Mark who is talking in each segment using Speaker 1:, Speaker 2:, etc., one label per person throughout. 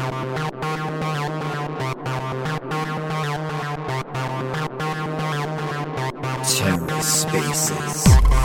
Speaker 1: TerraSpaces.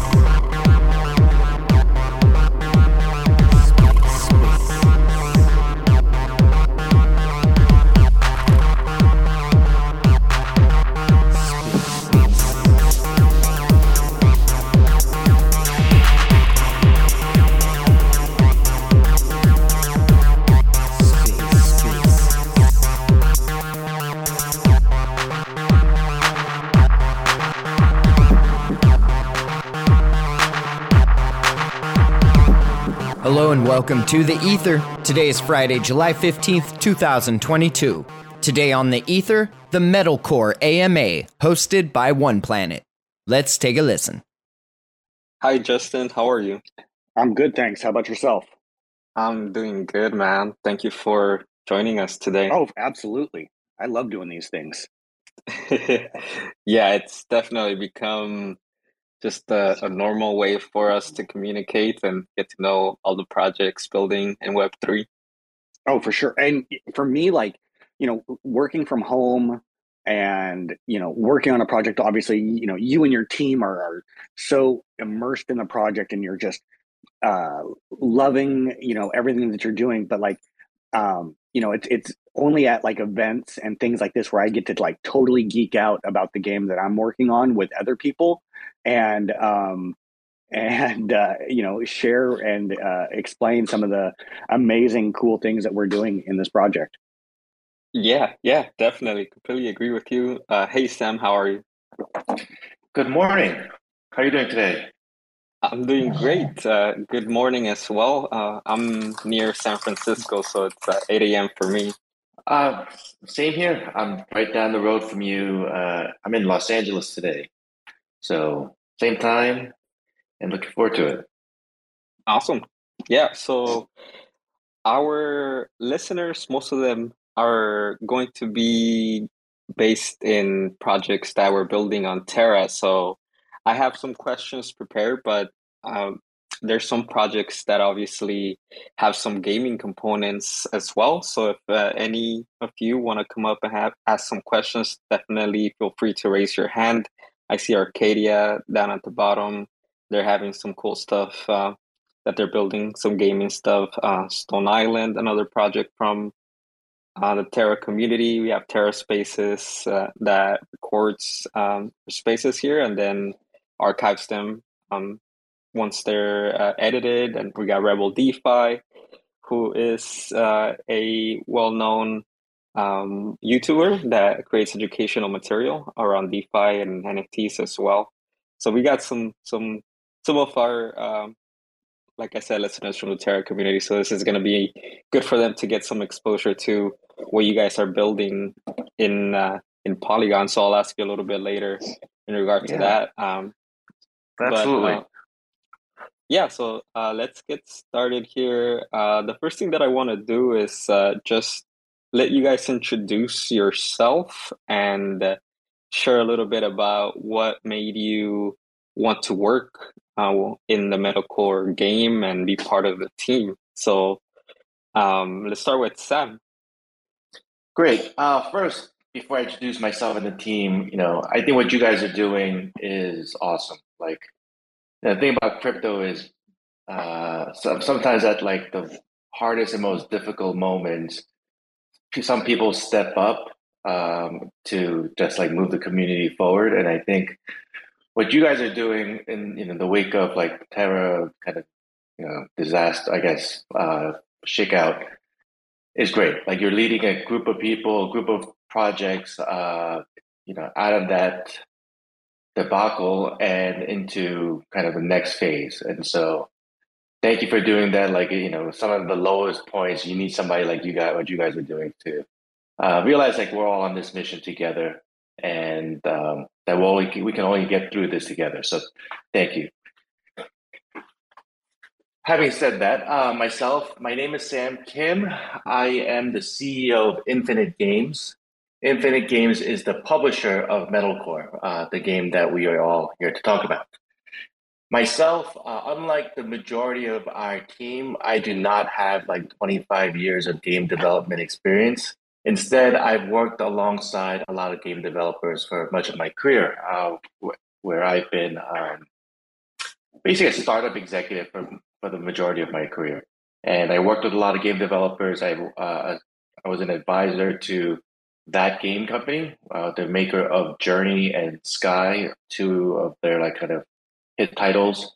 Speaker 1: Hello and welcome to The Ether. Today is Friday, July 15th, 2022. Today on The Ether, the Metalcore AMA, hosted by One Planet. Let's take a listen.
Speaker 2: Hi, Justin. How are you?
Speaker 3: I'm good, thanks. How about yourself?
Speaker 2: I'm doing good, man. Thank you for joining us today.
Speaker 3: Oh, absolutely. I love doing these things.
Speaker 2: Yeah, it's definitely become just a normal way for us to communicate and get to know all the projects building in Web3.
Speaker 3: Oh, for sure. And for me, working from home and, working on a project, obviously, you and your team are so immersed in the project and you're just loving, everything that you're doing. But it's only at like events and things like this where I get to like totally geek out about the game that I'm working on with other people and share and explain some of the amazing cool things that we're doing in this project.
Speaker 2: Yeah, definitely. Completely agree with you. Hey, Sam, how are you?
Speaker 4: Good morning. How are you doing today?
Speaker 2: I'm doing great. Good morning as well. I'm near San Francisco, so it's 8 a.m. for me.
Speaker 4: Same here. I'm right down the road from you. I'm in Los Angeles today. So same time and looking forward to it.
Speaker 2: Awesome. Yeah, so our listeners, most of them are going to be based in projects that we're building on Terra. So I have some questions prepared, but there's some projects that obviously have some gaming components as well. So if any of you want to come up and ask some questions, definitely feel free to raise your hand. I see Arcadia down at the bottom. They're having some cool stuff that they're building, some gaming stuff. Stone Island, another project from the Terra community. We have TerraSpaces that records spaces here and then archives them once they're edited. And we got Rebel DeFi, who is a well-known YouTuber that creates educational material around DeFi and NFTs as well. So we got some of our like I said, listeners from the Terra community. So this is going to be good for them to get some exposure to what you guys are building in Polygon. So I'll ask you a little bit later in regard to that.
Speaker 4: Absolutely.
Speaker 2: So let's get started here. The first thing that I want to do is just let you guys introduce yourself and share a little bit about what made you want to work in the Metalcore game and be part of the team. So let's start with Sam.
Speaker 4: Great. First, before I introduce myself and the team, I think what you guys are doing is awesome. Like, the thing about crypto is sometimes at like the hardest and most difficult moments, some people step up to just like move the community forward. And I think what you guys are doing in the wake of like Terra kind of disaster, I guess, shakeout is great. Like you're leading a group of people, a group of projects, out of that debacle and into kind of the next phase. And so thank you for doing that. Like, some of the lowest points, you need somebody like you guys, what you guys are doing to realize like we're all on this mission together and that we can only get through this together. So thank you. Having said that, my name is Sam Kim. I am the CEO of Infinite Games. Infinite Games is the publisher of Metalcore, the game that we are all here to talk about. Myself, unlike the majority of our team, I do not have like 25 years of game development experience. Instead, I've worked alongside a lot of game developers for much of my career, where I've been basically a startup executive for the majority of my career. And I worked with a lot of game developers. I was an advisor to that game company, the maker of Journey and Sky, two of their like kind of hit titles.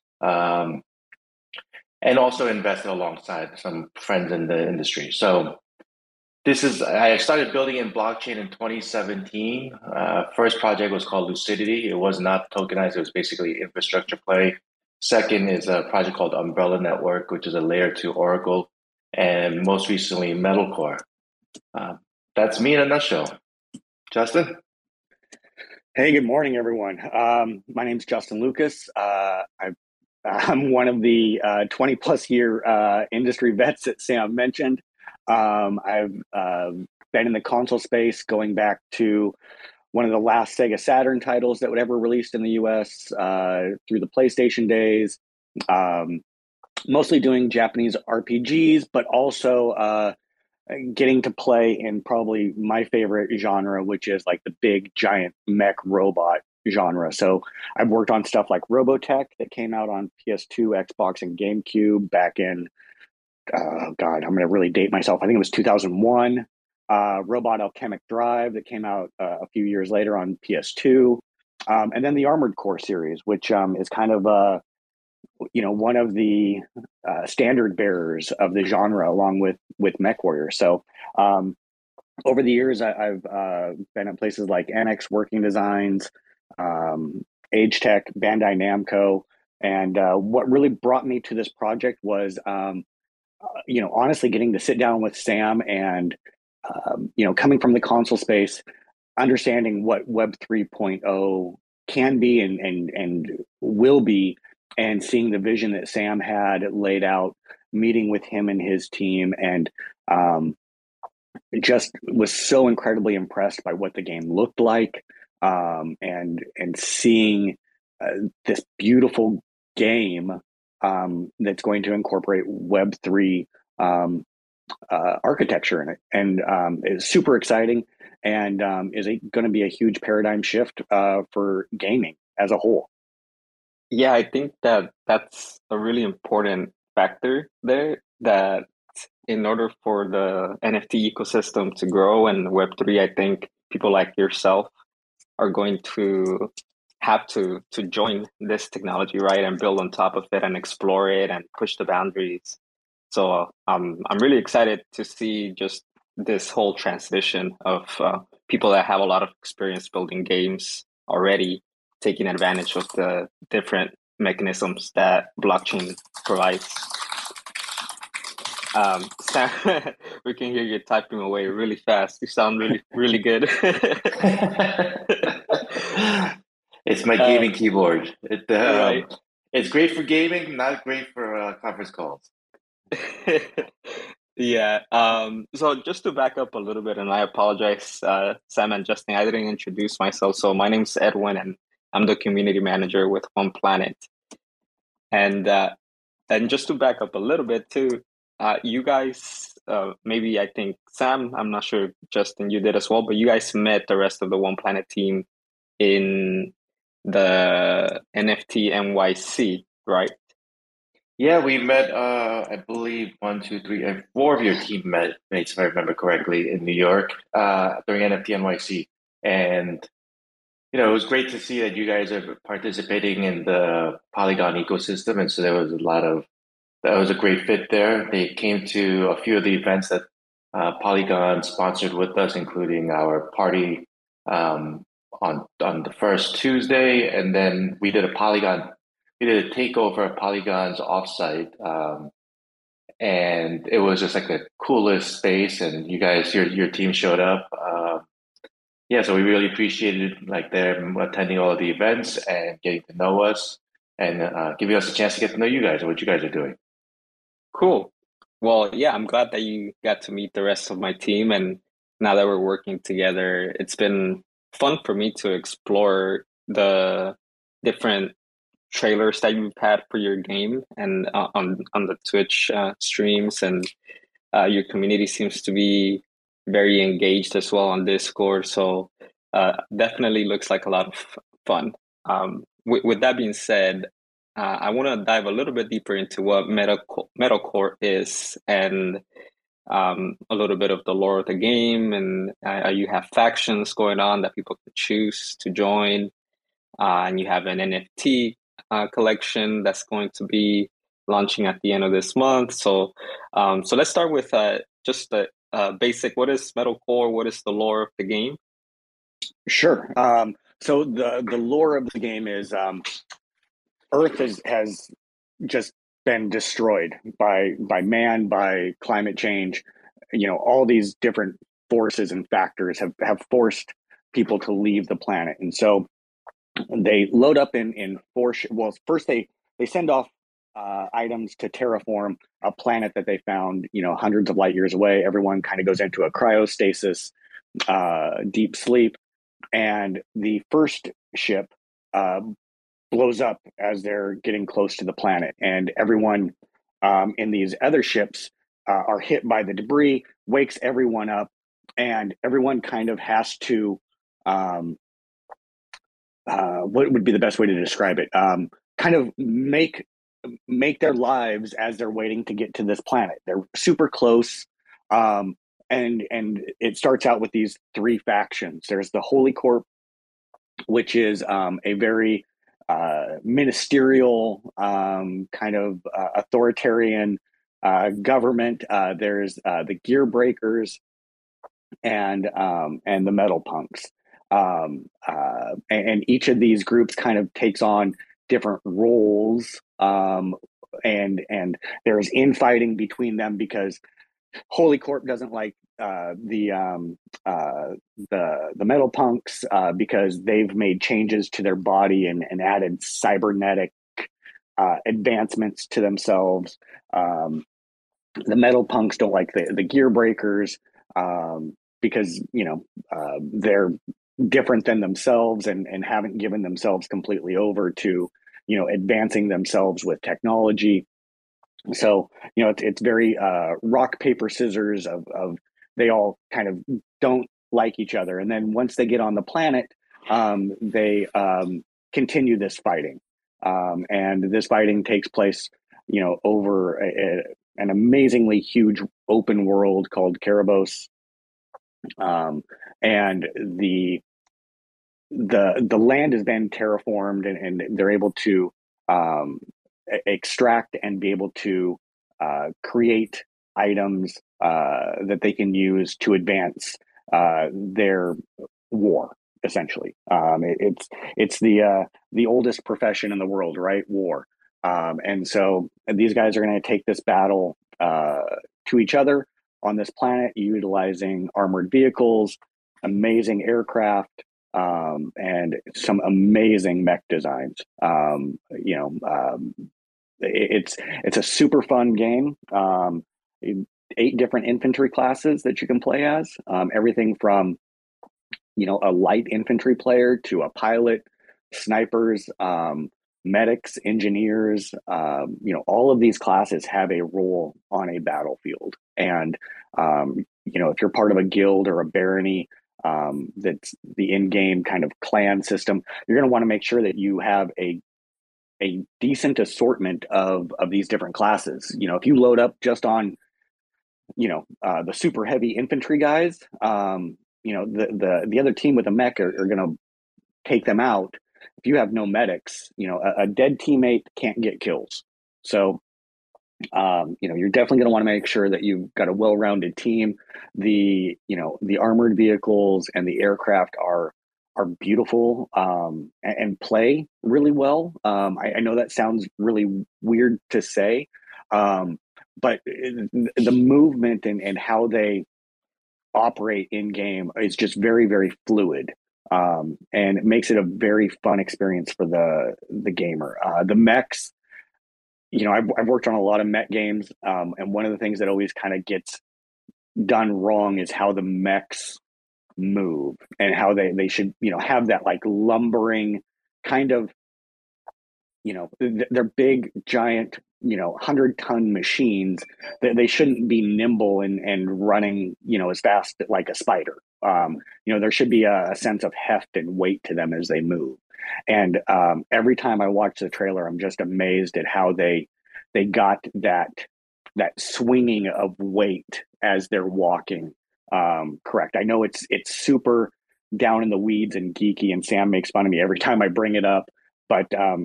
Speaker 4: And also invested alongside some friends in the industry. So I started building in blockchain in 2017. First project was called Lucidity. It was not tokenized. It was basically infrastructure play. Second is a project called Umbrella Network, which is a layer two Oracle. And most recently, Metalcore. That's me in a nutshell. Justin?
Speaker 3: Hey, good morning, everyone. My name's Justin Lucas. I'm one of the 20 plus year industry vets that Sam mentioned. I've been in the console space going back to one of the last Sega Saturn titles that would ever released in the US through the PlayStation days. Mostly doing Japanese RPGs, but also getting to play in probably my favorite genre, which is like the big giant mech robot genre. So I've worked on stuff like Robotech that came out on PS2, Xbox, and GameCube back in, God, I'm going to really date myself. I think it was 2001. Robot Alchemic Drive that came out a few years later on PS2. And then the Armored Core series, which is kind of one of the standard bearers of the genre, along with MechWarrior. So over the years, I've been at places like NX Working Designs, Age Tech, Bandai Namco, and what really brought me to this project was, honestly, getting to sit down with Sam and coming from the console space, understanding what Web 3.0 can be and will be, and seeing the vision that Sam had laid out, meeting with him and his team, and just was so incredibly impressed by what the game looked like, and seeing this beautiful game that's going to incorporate Web3 architecture in it, and it's super exciting, and is going to be a huge paradigm shift for gaming as a whole.
Speaker 2: Yeah, I think that that's a really important factor there, that in order for the NFT ecosystem to grow and Web3, I think people like yourself are going to have to join this technology, right, and build on top of it and explore it and push the boundaries. So I'm really excited to see just this whole transition of people that have a lot of experience building games already, taking advantage of the different mechanisms that blockchain provides. Sam, we can hear you typing away really fast. You sound really, really good.
Speaker 4: It's my gaming keyboard.
Speaker 2: Right.
Speaker 4: It's great for gaming, not great for conference calls.
Speaker 2: Yeah. So just to back up a little bit, and I apologize, Sam and Justin, I didn't introduce myself. So my name's Edwin, and I'm the community manager with One Planet. And just to back up a little bit too, you guys, maybe I think Sam, I'm not sure, Justin, you did as well, but you guys met the rest of the One Planet team in the NFT NYC, right?
Speaker 4: Yeah, we met, I believe, one, two, three, and four of your teammates, if I remember correctly, in New York during NFT NYC. And, it was great to see that you guys are participating in the Polygon ecosystem. And so that was a great fit there. They came to a few of the events that Polygon sponsored with us, including our party on the first Tuesday, and then we did a takeover of Polygon's offsite, and it was just like the coolest space. And you guys, your team showed up. Yeah, so we really appreciated like them attending all of the events and getting to know us, and giving us a chance to get to know you guys and what you guys are doing.
Speaker 2: Cool. Well, yeah, I'm glad that you got to meet the rest of my team. And now that we're working together, it's been fun for me to explore the different trailers that you've had for your game and on the Twitch streams, and your community seems to be very engaged as well on Discord. So definitely looks like a lot of fun. With that being said, I want to dive a little bit deeper into what metalcore is, and a little bit of the lore of the game, and you have factions going on that people can choose to join, and you have an NFT collection that's going to be launching at the end of this month. So let's start with just the basic. What is metalcore? What is the lore of the game?
Speaker 3: Sure. So the lore of the game is Earth has just been destroyed by man, by climate change. All these different forces and factors have forced people to leave the planet, and so they load up in four. Well, first they send off items to terraform a planet that they found, hundreds of light years away. Everyone kind of goes into a cryostasis, deep sleep, and the first ship blows up as they're getting close to the planet, and everyone in these other ships are hit by the debris, wakes everyone up, and everyone kind of has to what would be the best way to describe it? Kind of make their lives as they're waiting to get to this planet. They're super close, and it starts out with these three factions. There's the Holy Corp, which is a very ministerial kind of authoritarian government. There's the Gear Breakers and the Metal Punks. And each of these groups kind of takes on different roles, and there's infighting between them because Holy Corp doesn't like the Metal Punks because they've made changes to their body and added cybernetic advancements to themselves. The Metal Punks don't like the Gear Breakers because they're different than themselves and haven't given themselves completely over to advancing themselves with technology. So it's very rock paper scissors of they all kind of don't like each other, and then once they get on the planet, they continue this fighting, and this fighting takes place over an amazingly huge open world called Karabos, and the land has been terraformed, and they're able to extract and be able to create items that they can use to advance their war. Essentially, it's the oldest profession in the world, right? War, and so these guys are going to take this battle to each other on this planet, utilizing armored vehicles, amazing aircraft, and some amazing mech designs. It's a super fun game. 8 different infantry classes that you can play as. Everything from a light infantry player to a pilot, snipers, medics, engineers. All of these classes have a role on a battlefield, and if you're part of a guild or a barony, that's the in-game kind of clan system, you're going to want to make sure that you have a decent assortment of these different classes. If you load up just on the super heavy infantry guys, the other team with a mech are going to take them out. If you have no medics, a dead teammate can't get kills. So you're definitely going to want to make sure that you've got a well-rounded team. The armored vehicles and the aircraft are beautiful and play really well. I know that sounds really weird to say, but the movement and how they operate in game is just very, very fluid, and it makes it a very fun experience for the gamer. The mechs. I've worked on a lot of mech games, and one of the things that always kind of gets done wrong is how the mechs move and how they should have that like lumbering kind of they're big, giant, 100-ton machines. They shouldn't be nimble and running, as fast like a spider. There should be a sense of heft and weight to them as they move. And every time I watch the trailer, I'm just amazed at how they got that swinging of weight as they're walking. Correct. I know it's super down in the weeds and geeky, and Sam makes fun of me every time I bring it up. But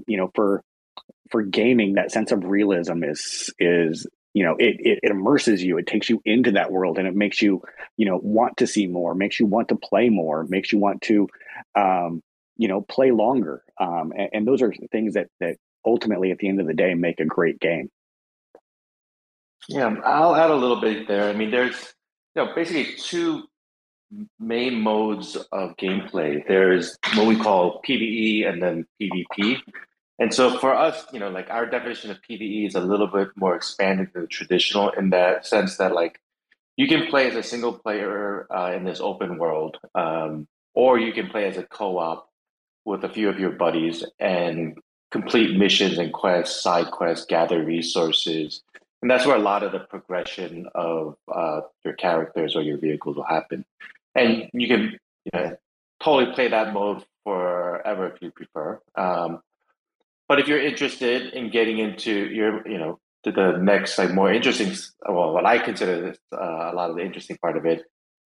Speaker 3: for gaming, that sense of realism is it immerses you. It takes you into that world, and it makes you want to see more, makes you want to play more, makes you want to play longer. And those are things that ultimately, at the end of the day, make a great game.
Speaker 4: Yeah, I'll add a little bit there. I mean, there's basically two main modes of gameplay. There's what we call PvE and then PvP. And so for us, like our definition of PvE is a little bit more expanded than the traditional in that sense that like you can play as a single player in this open world, or you can play as a co-op with a few of your buddies and complete missions and quests, side quests, gather resources. And that's where a lot of the progression of your characters or your vehicles will happen. And you can totally play that mode forever if you prefer. But if you're interested in getting into to the next like more interesting, well, what I consider this, a lot of the interesting part of it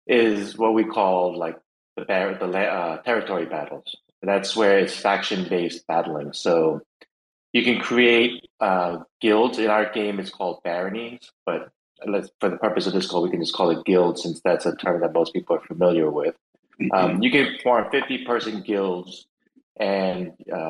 Speaker 4: is what we call like the territory battles. That's where it's faction-based battling. So you can create guilds. In our game, it's called baronies, but for the purpose of this call, we can just call it guilds since that's a term that most people are familiar with. You can form 50-person guilds and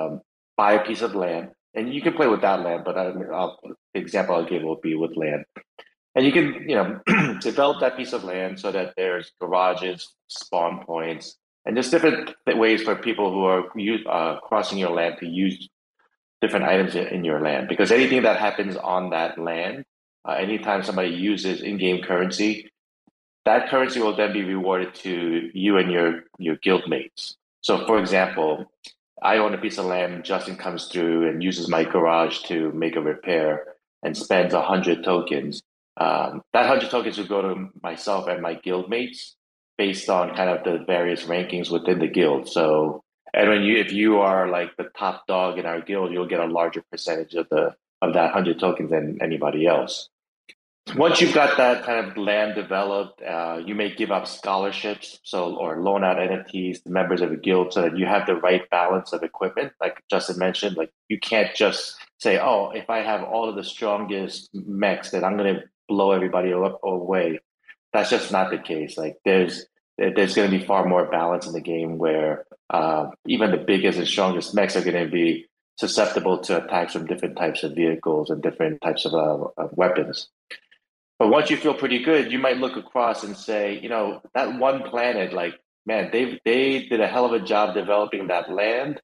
Speaker 4: buy a piece of land, and you can play with that land. But the example I'll give will be with land, and you can develop that piece of land so that there's garages, spawn points, and just different ways for people who are crossing your land to use different items in your land. Because anything that happens on that land, anytime somebody uses in-game currency, that currency will then be rewarded to you and your guild mates. So, for example, I own a piece of land. Justin comes through and uses my garage to make a repair and spends 100 tokens. That 100 tokens would go to myself and my guild mates based on kind of the various rankings within the guild. So, and if you are like the top dog in our guild, you'll get a larger percentage of that 100 tokens than anybody else. Once you've got that kind of land developed, you may give up scholarships, or loan out NFTs to members of a guild so that you have the right balance of equipment. Like Justin mentioned, like you can't just say, "Oh, if I have all of the strongest mechs, then I'm going to blow everybody away." That's just not the case. Like there's going to be far more balance in the game where even the biggest and strongest mechs are going to be susceptible to attacks from different types of vehicles and different types of weapons. But once you feel pretty good, you might look across and say, that one planet, like, man, they did a hell of a job developing that land,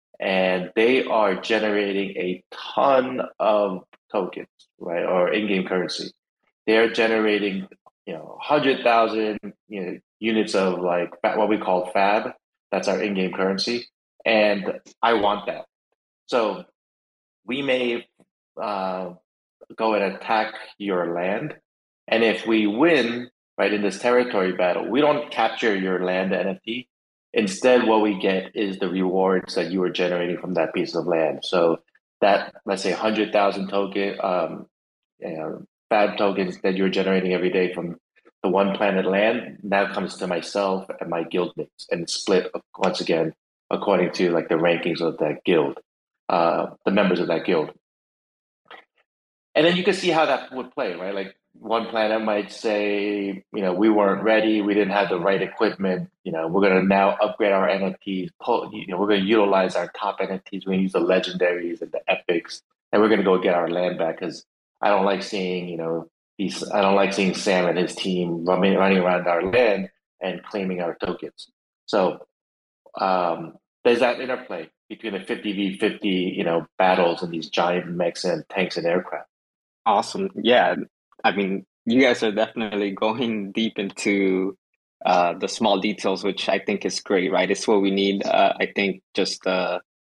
Speaker 4: and they are generating a ton of tokens, right, or in-game currency. They're generating, 100,000 units of like what we call FAB. That's our in-game currency, and I want that. So we may go and attack your land. And if we win, right, in this territory battle, we don't capture your land NFT. Instead, what we get is the rewards that you were generating from that piece of land. So that, let's say, 100,000 token, FAB tokens that you're generating every day from the one planet land now comes to myself and my guild mates, and it's split once again according to like the rankings of that guild, the members of that guild. And then you can see how that would play, right? Like one planet might say, we weren't ready, we didn't have the right equipment. We're going to now upgrade our NFTs. We're going to utilize our top NFTs. We're going to use the legendaries and the epics, and we're going to go get our land back because I don't like seeing, I don't like seeing Sam and his team running around our land and claiming our tokens. So there's that interplay between the 50v50, battles and these giant mechs and tanks and aircraft.
Speaker 2: Awesome. Yeah. I mean, you guys are definitely going deep into the small details, which I think is great, right? It's what we need. I think just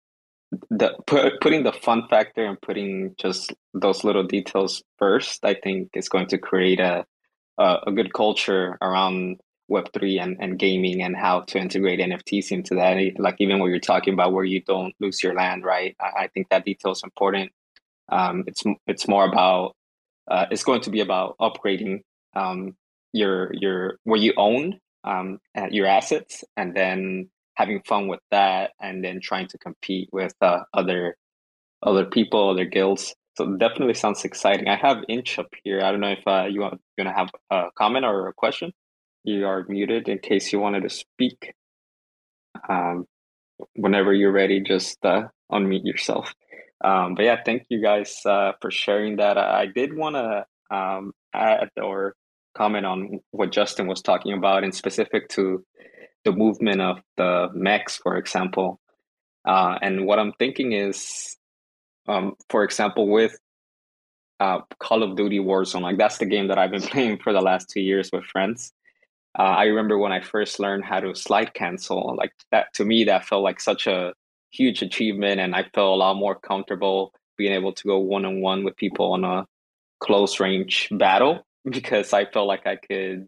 Speaker 2: putting the fun factor and putting just those little details first, I think is going to create a good culture around Web3 and gaming and how to integrate NFTs into that. Like even what you're talking about where you don't lose your land, right? I think that detail is important. It's more about it's going to be about upgrading your what you own your assets, and then having fun with that, and then trying to compete with other people, other guilds. So definitely sounds exciting. I have Inch up here. I don't know if you're gonna have a comment or a question. You are muted in case you wanted to speak. Um, Whenever you're ready, just unmute yourself. But yeah, thank you guys for sharing that. I did want to add or comment on what Justin was talking about, in specific to the movement of the mechs, for example. And what I'm thinking is, for example, with Call of Duty Warzone, like that's the game that I've been playing for the last 2 years with friends. I remember when I first learned how to slide cancel, like that to me, that felt like such a huge achievement. And I felt a lot more comfortable being able to go one on one with people on a close range battle because I felt like I could,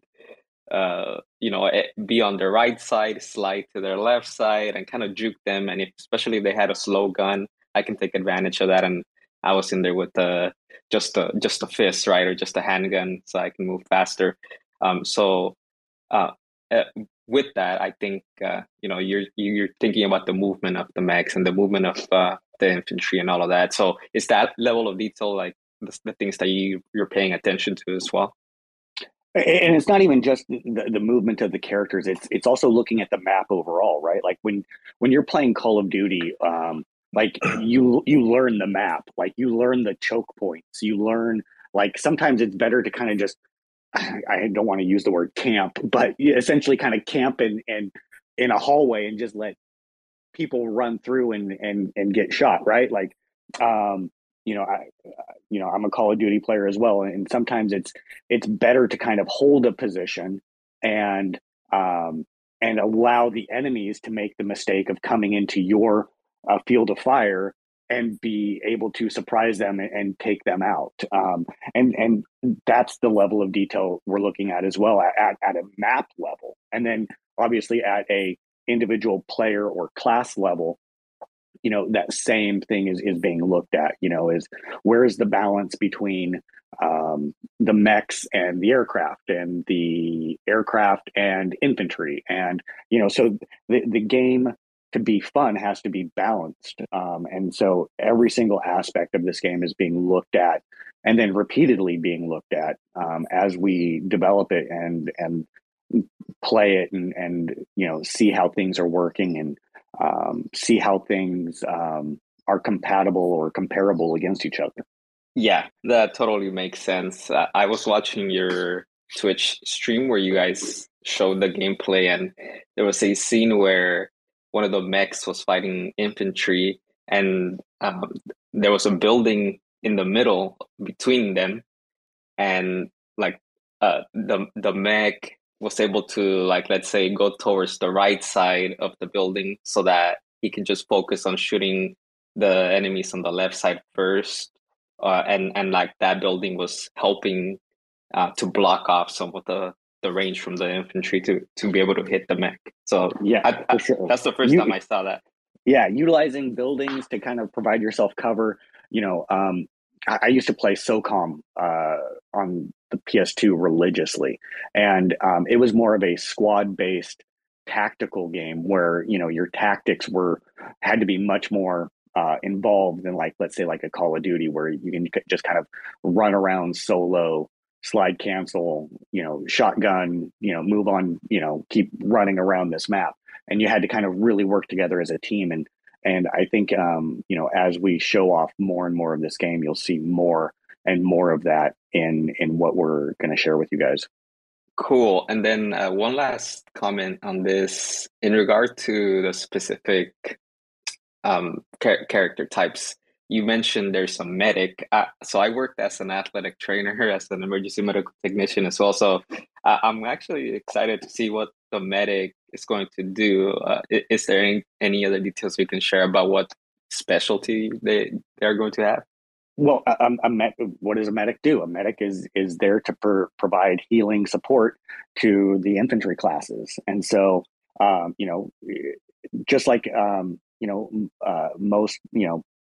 Speaker 2: be on their right side, slide to their left side, and kind of juke them. And especially if they had a slow gun, I can take advantage of that. And I was in there with just a fist, right, or just a handgun, so I can move faster. So uh, uh, with that, I think you're thinking about the movement of the mechs and the movement of the infantry and all of that. So is that level of detail like the things that you're paying attention to as well?
Speaker 3: And it's not even just the movement of the characters. It's also looking at the map overall, right? Like when you're playing Call of Duty, like you learn the map, like you learn the choke points. You learn, like, sometimes it's better to kind of just, I don't want to use the word camp, but you essentially kind of camp in a hallway and just let people run through and get shot, right? Like, um, I'm a Call of Duty player as well, and sometimes it's better to kind of hold a position and um, and allow the enemies to make the mistake of coming into your field of fire and be able to surprise them and take them out. And that's the level of detail we're looking at as well at a map level, and then obviously at a individual player or class level, that same thing is being looked at. Is where is the balance between the mechs and the aircraft and infantry, and so the game, to be fun, has to be balanced, and so every single aspect of this game is being looked at and then repeatedly being looked at as we develop it and play it and see how things are working and see how things are compatible or comparable against each other.
Speaker 2: Yeah, that totally makes sense. I was watching your Twitch stream where you guys showed the gameplay, and there was a scene where one of the mechs was fighting infantry, and there was a building in the middle between them, and like the mech was able to, like, let's say, go towards the right side of the building so that he can just focus on shooting the enemies on the left side first, and like that building was helping to block off some of the range from the infantry to be able to hit the mech. So
Speaker 3: Yeah, for sure.
Speaker 2: that's the first time I saw that.
Speaker 3: Yeah, utilizing buildings to kind of provide yourself cover. I used to play SOCOM on the PS2 religiously, and it was more of a squad-based tactical game where your tactics had to be much more involved than, like, let's say, like a Call of Duty where you can just kind of run around solo, slide cancel, shotgun, move on, keep running around this map, and you had to kind of really work together as a team. And I think as we show off more and more of this game, you'll see more and more of that in what we're going to share with you guys.
Speaker 2: Cool. And then one last comment on this in regard to the specific character types. You mentioned there's a medic. So I worked as an athletic trainer, as an emergency medical technician as well. So I'm actually excited to see what the medic is going to do. Is there any other details we can share about what specialty they're going to have?
Speaker 3: Well, what does a medic do? A medic is there to provide healing support to the infantry classes, and so just like most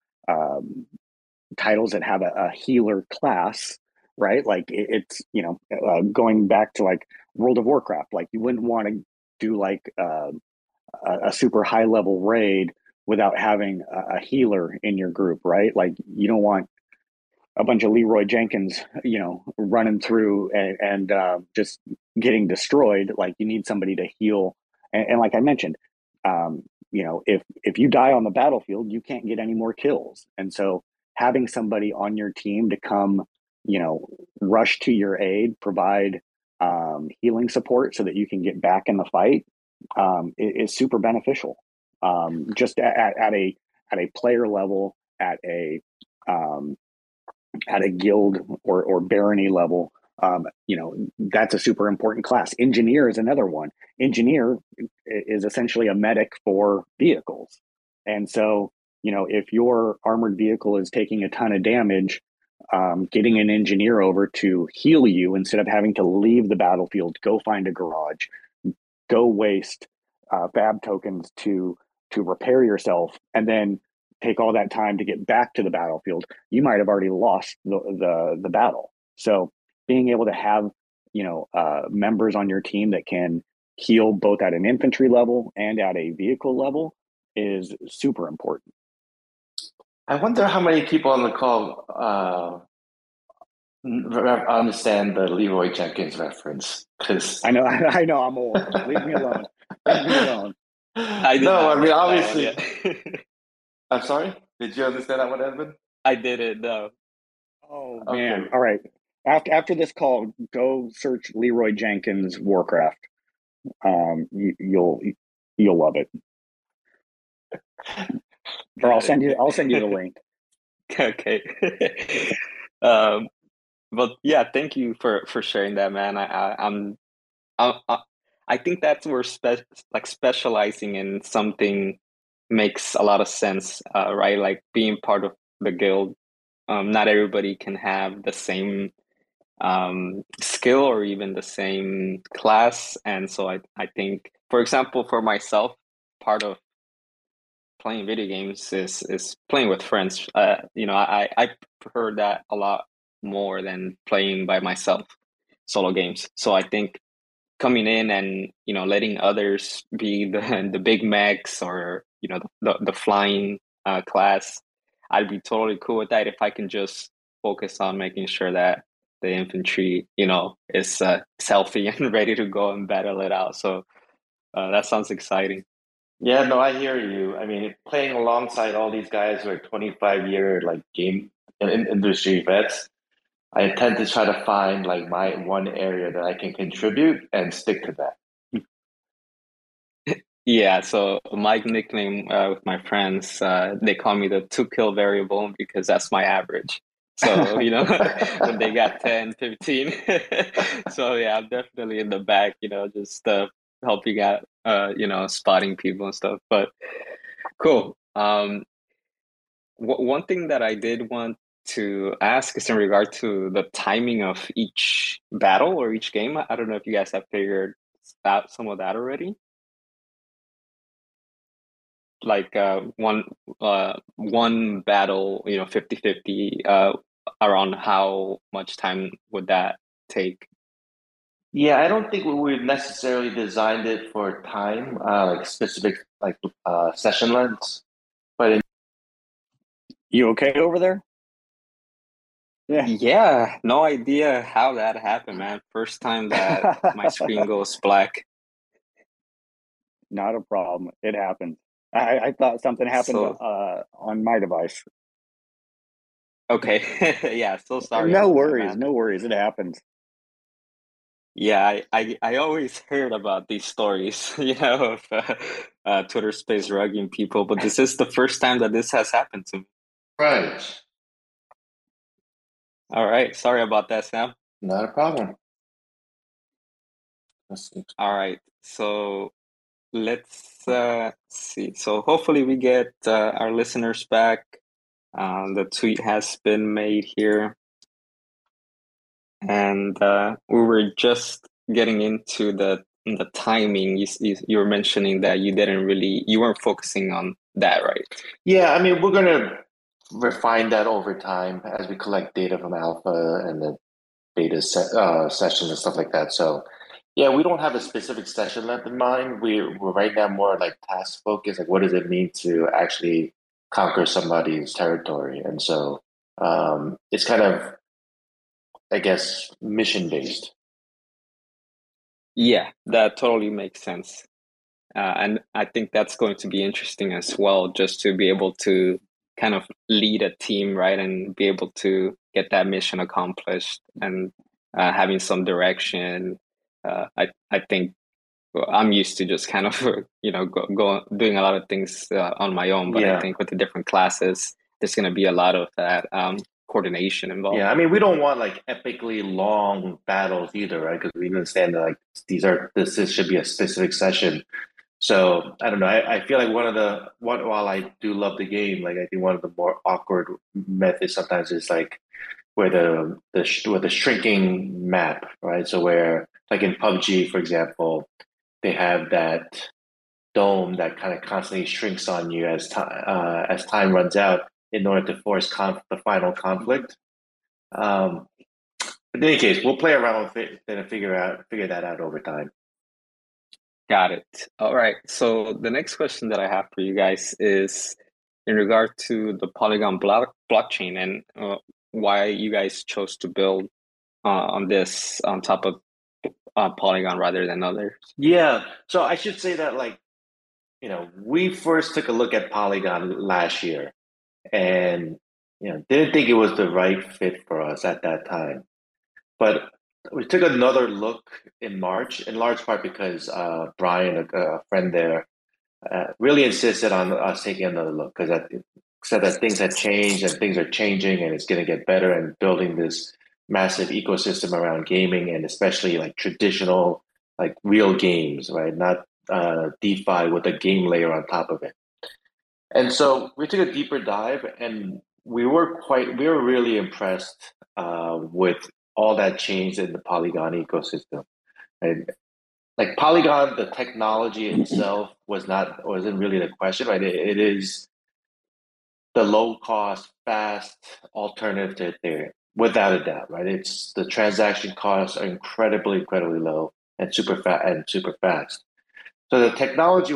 Speaker 3: titles that have a healer class, right? Like it's going back to like World of Warcraft. Like you wouldn't want to do like a super high level raid without having a healer in your group, right? Like you don't want a bunch of Leroy Jenkins, running through and just getting destroyed. Like you need somebody to heal, and like I mentioned, if you die on the battlefield, you can't get any more kills, and so having somebody on your team to come, rush to your aid, provide healing support so that you can get back in the fight, is super beneficial. Just at a player level, um, at a guild or barony level, that's a super important class. Engineer is another one. Engineer is essentially a medic for vehicles. And so, if your armored vehicle is taking a ton of damage, getting an engineer over to heal you instead of having to leave the battlefield, go find a garage, go waste fab tokens to repair yourself, and then take all that time to get back to the battlefield, you might have already lost the battle. So being able to have members on your team that can heal both at an infantry level and at a vehicle level is super important.
Speaker 4: I wonder how many people on the call understand the Leroy Jenkins reference, because
Speaker 3: I know I'm old. Leave me alone. Leave me alone.
Speaker 2: I did
Speaker 4: no,
Speaker 2: not
Speaker 4: I mean
Speaker 2: get that one
Speaker 4: obviously.
Speaker 2: yet.
Speaker 4: I'm sorry. Did you understand that one, Edmund?
Speaker 2: I didn't know.
Speaker 3: Oh man!
Speaker 4: Okay.
Speaker 3: All right. After this call, go search Leroy Jenkins Warcraft. You'll love it. Or I'll send you the link.
Speaker 2: Okay. um, but yeah, thank you for sharing that, man. I, I think that's where specializing in something makes a lot of sense, right? Like being part of the guild. Not everybody can have the same skill or even the same class, and so I think, for example, for myself, part of playing video games is playing with friends. I prefer that a lot more than playing by myself solo games. So I think coming in and letting others be the big max, or the flying class, I'd be totally cool with that if I can just focus on making sure that the infantry is healthy and ready to go and battle it out. So that sounds exciting.
Speaker 4: Yeah, no, I hear you. I mean, playing alongside all these guys who are 25-year like game industry vets, I tend to try to find like my one area that I can contribute and stick to that.
Speaker 2: Yeah, so my nickname with my friends, they call me the two kill variable because that's my average. So, when they got 10, 15. So yeah, I'm definitely in the back, just helping out, spotting people and stuff. But cool. One thing that I did want to ask is in regard to the timing of each battle or each game. I don't know if you guys have figured out some of that already. Like one battle, 50-50, around how much time would that take?
Speaker 4: Yeah, I don't think we necessarily designed it for time, like specific like session lengths. But
Speaker 3: You okay over there? Yeah.
Speaker 2: Yeah, no idea how that happened, man. First time that my screen goes black.
Speaker 3: Not a problem. It happens. I thought something happened
Speaker 2: So
Speaker 3: on my device.
Speaker 2: okay. Yeah, so sorry
Speaker 3: No
Speaker 2: about that,
Speaker 3: worries.
Speaker 2: man.
Speaker 3: No worries. It happens.
Speaker 2: Yeah, I always heard about these stories, of Twitter space rugging people, but this is the first time that this has happened to me.
Speaker 4: right,
Speaker 2: All right, sorry about that, Sam.
Speaker 4: not a problem. Let's see.
Speaker 2: All right, so let's see. So hopefully we get our listeners back. The tweet has been made here, and we were just getting into the timing. You were mentioning that you weren't focusing on that, right?
Speaker 4: Yeah, I mean, we're gonna refine that over time as we collect data from alpha and the sessions and stuff like that. So, yeah, we don't have a specific session length in mind. We're right now more like task focused. Like, what does it mean to actually conquer somebody's territory? And so, it's kind of, I guess, mission based.
Speaker 2: Yeah, that totally makes sense. And I think that's going to be interesting as well, just to be able to kind of lead a team, right? And be able to get that mission accomplished and having some direction. I think I'm used to just kind of, go doing a lot of things on my own, but I
Speaker 4: Yeah.
Speaker 2: think with the different classes, there's going to be a lot of that coordination involved.
Speaker 4: Yeah, I mean, we don't want like epically long battles either, right? Because we understand that like this should be a specific session. So I don't know. I feel like while I do love the game, like I think one of the more awkward methods sometimes is like where with the shrinking map, right? So where like in PUBG, for example, they have that dome that kind of constantly shrinks on you as time runs out in order to force the final conflict. But in any case, we'll play around with it and figure that out over time.
Speaker 2: Got it. All right. So the next question that I have for you guys is in regard to the Polygon blockchain and why you guys chose to build on this on top of Polygon rather than others.
Speaker 4: Yeah. So I should say that like, we first took a look at Polygon last year and, didn't think it was the right fit for us at that time. But we took another look in March, in large part because Brian, a friend there, really insisted on us taking another look because said that things had changed and things are changing and it's going to get better and building this massive ecosystem around gaming and especially like traditional, like real games, right? Not DeFi with a game layer on top of it. And so we took a deeper dive and we were really impressed with all that change in the Polygon ecosystem. And like Polygon, the technology itself wasn't really the question, right? It is the low cost, fast alternative to Ethereum, without a doubt, right? It's the transaction costs are incredibly low and super fast. So the technology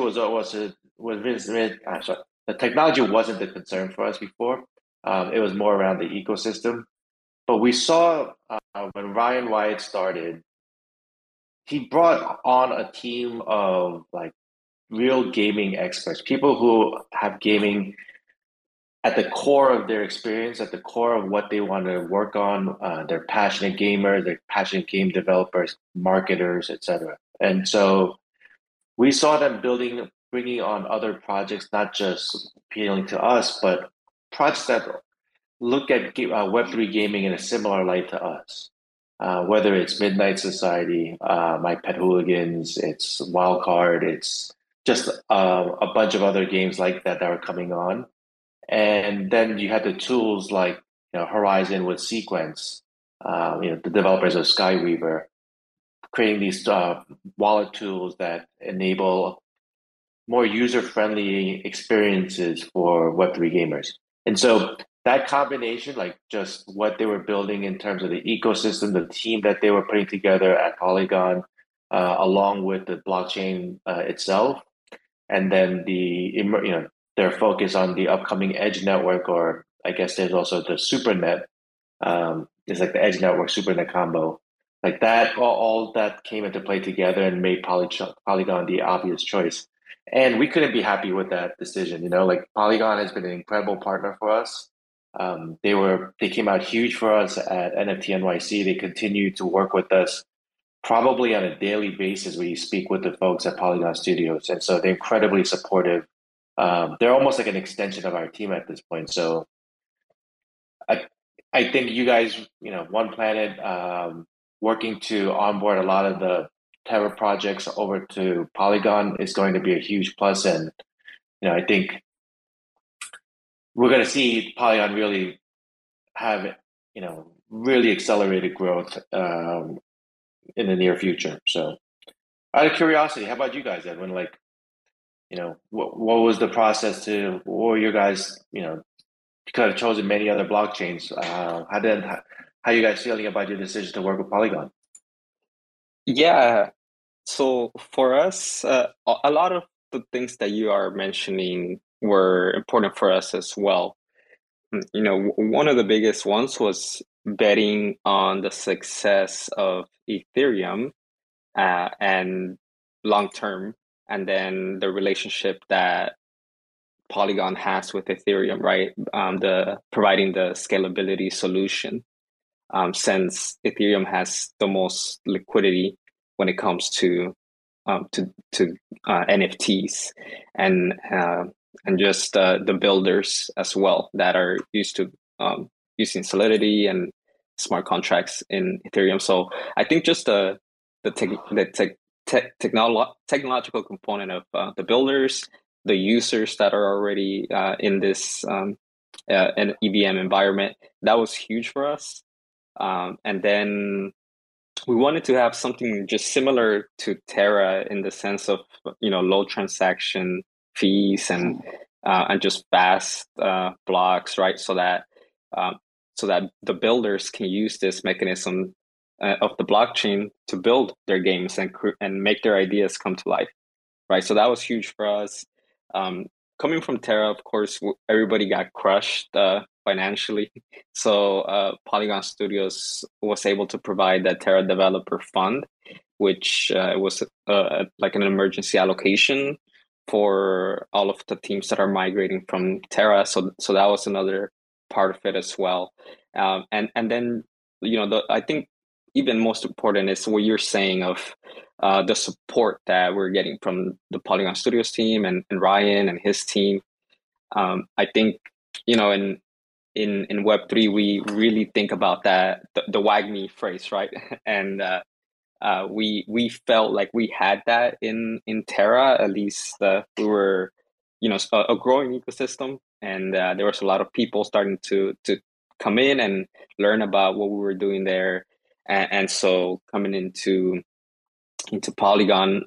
Speaker 4: sorry, the technology wasn't the concern for us before. It was more around the ecosystem. But we saw when Ryan Wyatt started, he brought on a team of like real gaming experts, people who have gaming at the core of their experience, at the core of what they want to work on. They're passionate gamers, they're passionate game developers, marketers, etc. And so we saw them bringing on other projects, not just appealing to us, but projects that look at Web3 gaming in a similar light to us. Whether it's Midnight Society, My Pet Hooligans, it's Wildcard, it's just a bunch of other games like that are coming on. And then you had the tools like Horizon with Sequence, the developers of Skyweaver, creating these wallet tools that enable more user-friendly experiences for Web3 gamers. And so that combination, like just what they were building in terms of the ecosystem, the team that they were putting together at Polygon, along with the blockchain itself, and then their focus on the upcoming Edge network, or I guess there's also the SuperNet. It's like the Edge network SuperNet combo. Like that, all that came into play together and made Polygon the obvious choice. And we couldn't be happy with that decision. Like Polygon has been an incredible partner for us. They came out huge for us at NFT NYC. They continue to work with us probably on a daily basis. We speak with the folks at Polygon Studios, and so they're incredibly supportive. They're almost like an extension of our team at this point. So I think you guys, One Planet, working to onboard a lot of the Terra projects over to Polygon is going to be a huge plus, and I think we're going to see Polygon really have really accelerated growth in the near future. So, out of curiosity, how about you guys, Edwin? Like, what was the process to, or you guys, you could have chosen many other blockchains. How you guys feeling about your decision to work with Polygon?
Speaker 2: Yeah. So for us, a lot of the things that you are mentioning were important for us as well. One of the biggest ones was betting on the success of Ethereum and long term, and then the relationship that Polygon has with Ethereum, right? The providing the scalability solution, since Ethereum has the most liquidity when it comes to NFTs and just the builders as well that are used to using Solidity and smart contracts in Ethereum. So I think just technological component of the builders, the users that are already in this an EVM environment, that was huge for us. And then we wanted to have something just similar to Terra in the sense of low transaction fees and just fast blocks, right? So that the builders can use this mechanism of the blockchain to build their games and make their ideas come to life, right? So that was huge for us. Coming from Terra, of course, everybody got crushed financially. So Polygon Studios was able to provide that Terra Developer Fund, which was like an emergency allocation for all of the teams that are migrating from Terra. So that was another part of it as well. And then I think even most important is what you're saying of the support that we're getting from the Polygon Studios team and Ryan and his team. I think in Web3 we really think about that the WAGMI phrase, right? And we felt like we had that in Terra. At least we were a growing ecosystem, and there was a lot of people starting to come in and learn about what we were doing there, and so coming into Polygon,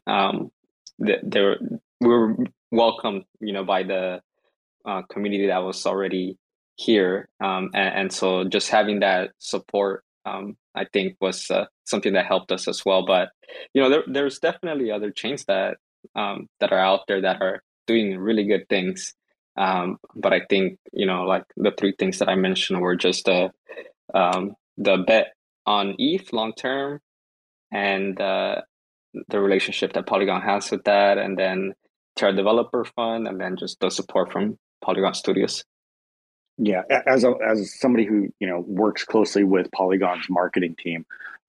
Speaker 2: we were welcomed, by the community that was already here, and so just having that support, I think, was something that helped us as well. But there's definitely other chains that are out there that are doing really good things. But I think like the three things that I mentioned were just the bet on ETH long term, and the relationship that Polygon has with that, and then Terra Developer Fund, and then just the support from Polygon Studios.
Speaker 3: Yeah, as somebody who works closely with Polygon's marketing team,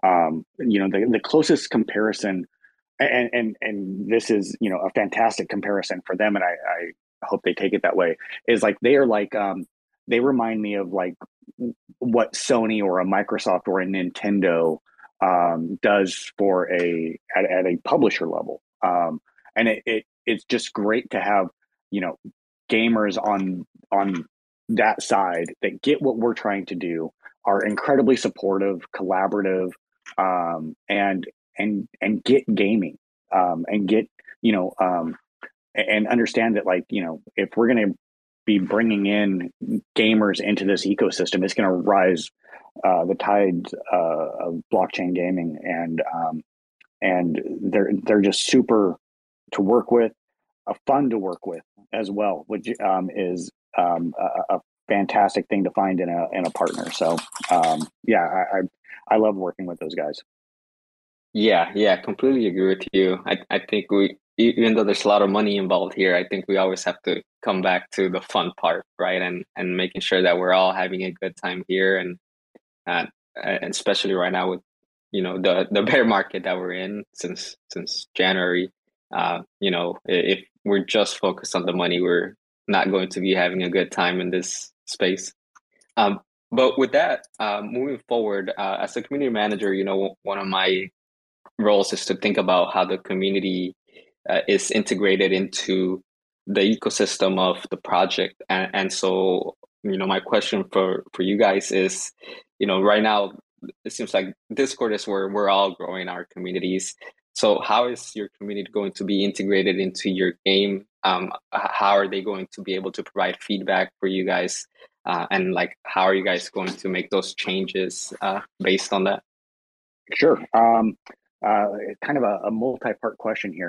Speaker 3: the closest comparison, and this is a fantastic comparison for them, and I hope they take it that way, is like they are like they remind me of like what Sony or a Microsoft or a Nintendo does for at a publisher level, and it's just great to have gamers on that side that get what we're trying to do, are incredibly supportive, collaborative, and get gaming, and get and understand that, like, if we're going to be bringing in gamers into this ecosystem, it's going to rise the tides of blockchain gaming, and they're just super to work with, fun to work with as well, which is a fantastic thing to find in a partner. So I love working with those guys.
Speaker 2: Yeah, completely agree with you. I think even though there's a lot of money involved here, I think we always have to come back to the fun part, right? And making sure that we're all having a good time here, and especially right now with the bear market that we're in since January. If we're just focused on the money, we're not going to be having a good time in this space. But with that, moving forward, as a community manager, one of my roles is to think about how the community is integrated into the ecosystem of the project. And so, my question for you guys is, right now, it seems like Discord is where we're all growing our communities. So how is your community going to be integrated into your game? How are they going to be able to provide feedback for you guys? And like, how are you guys going to make those changes based on that?
Speaker 3: Sure. Kind of a multi-part question here.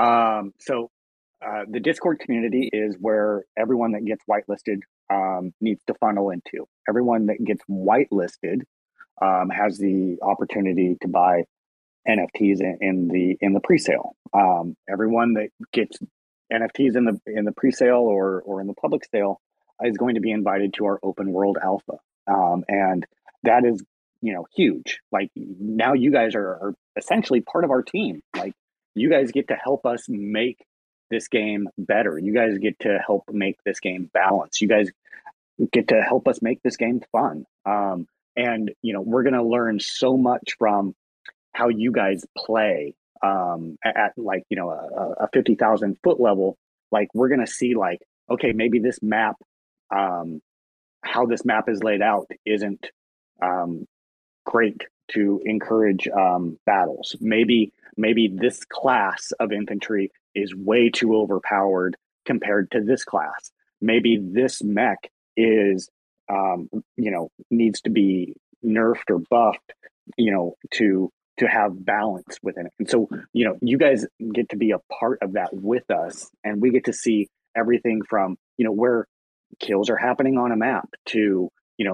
Speaker 3: The Discord community is where everyone that gets whitelisted needs to funnel into. Everyone that gets whitelisted has the opportunity to buy NFTs in the pre-sale. Everyone that gets NFTs in the pre-sale or in the public sale is going to be invited to our open world alpha, and that is huge. Like, now you guys are essentially part of our team. Like, you guys get to help us make this game better. You guys get to help make this game balanced. You guys get to help us make this game fun. And we're going to learn so much from how you guys play at like a 50,000 foot level. Like, we're going to see, like, okay, maybe this map, how this map is laid out isn't great to encourage battles. Maybe this class of infantry is way too overpowered compared to this class. Maybe this mech is needs to be nerfed or buffed to have balance within it. And so you guys get to be a part of that with us, and we get to see everything from where kills are happening on a map to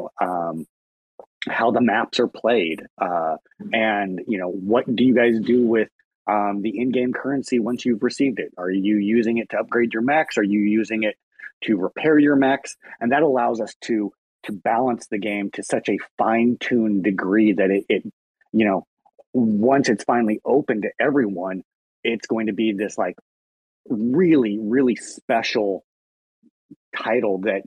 Speaker 3: how the maps are played, and what do you guys do with the in-game currency once you've received it? Are you using it to upgrade your mechs? Are you using it to repair your mechs? And that allows us to balance the game to such a fine-tuned degree that it once it's finally open to everyone, it's going to be this like really, really special title that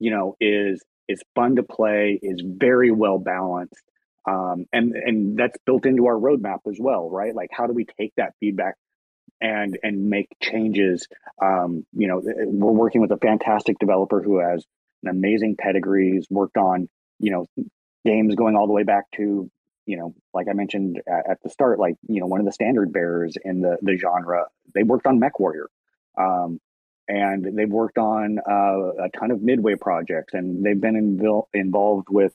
Speaker 3: is fun to play, is very well balanced, and that's built into our roadmap as well, right? Like, how do we take that feedback and make changes? We're working with a fantastic developer who has an amazing pedigree. He's worked on games going all the way back to like I mentioned at the start, like one of the standard bearers in the genre. They worked on MechWarrior. And they've worked on a ton of Midway projects, and they've been involved with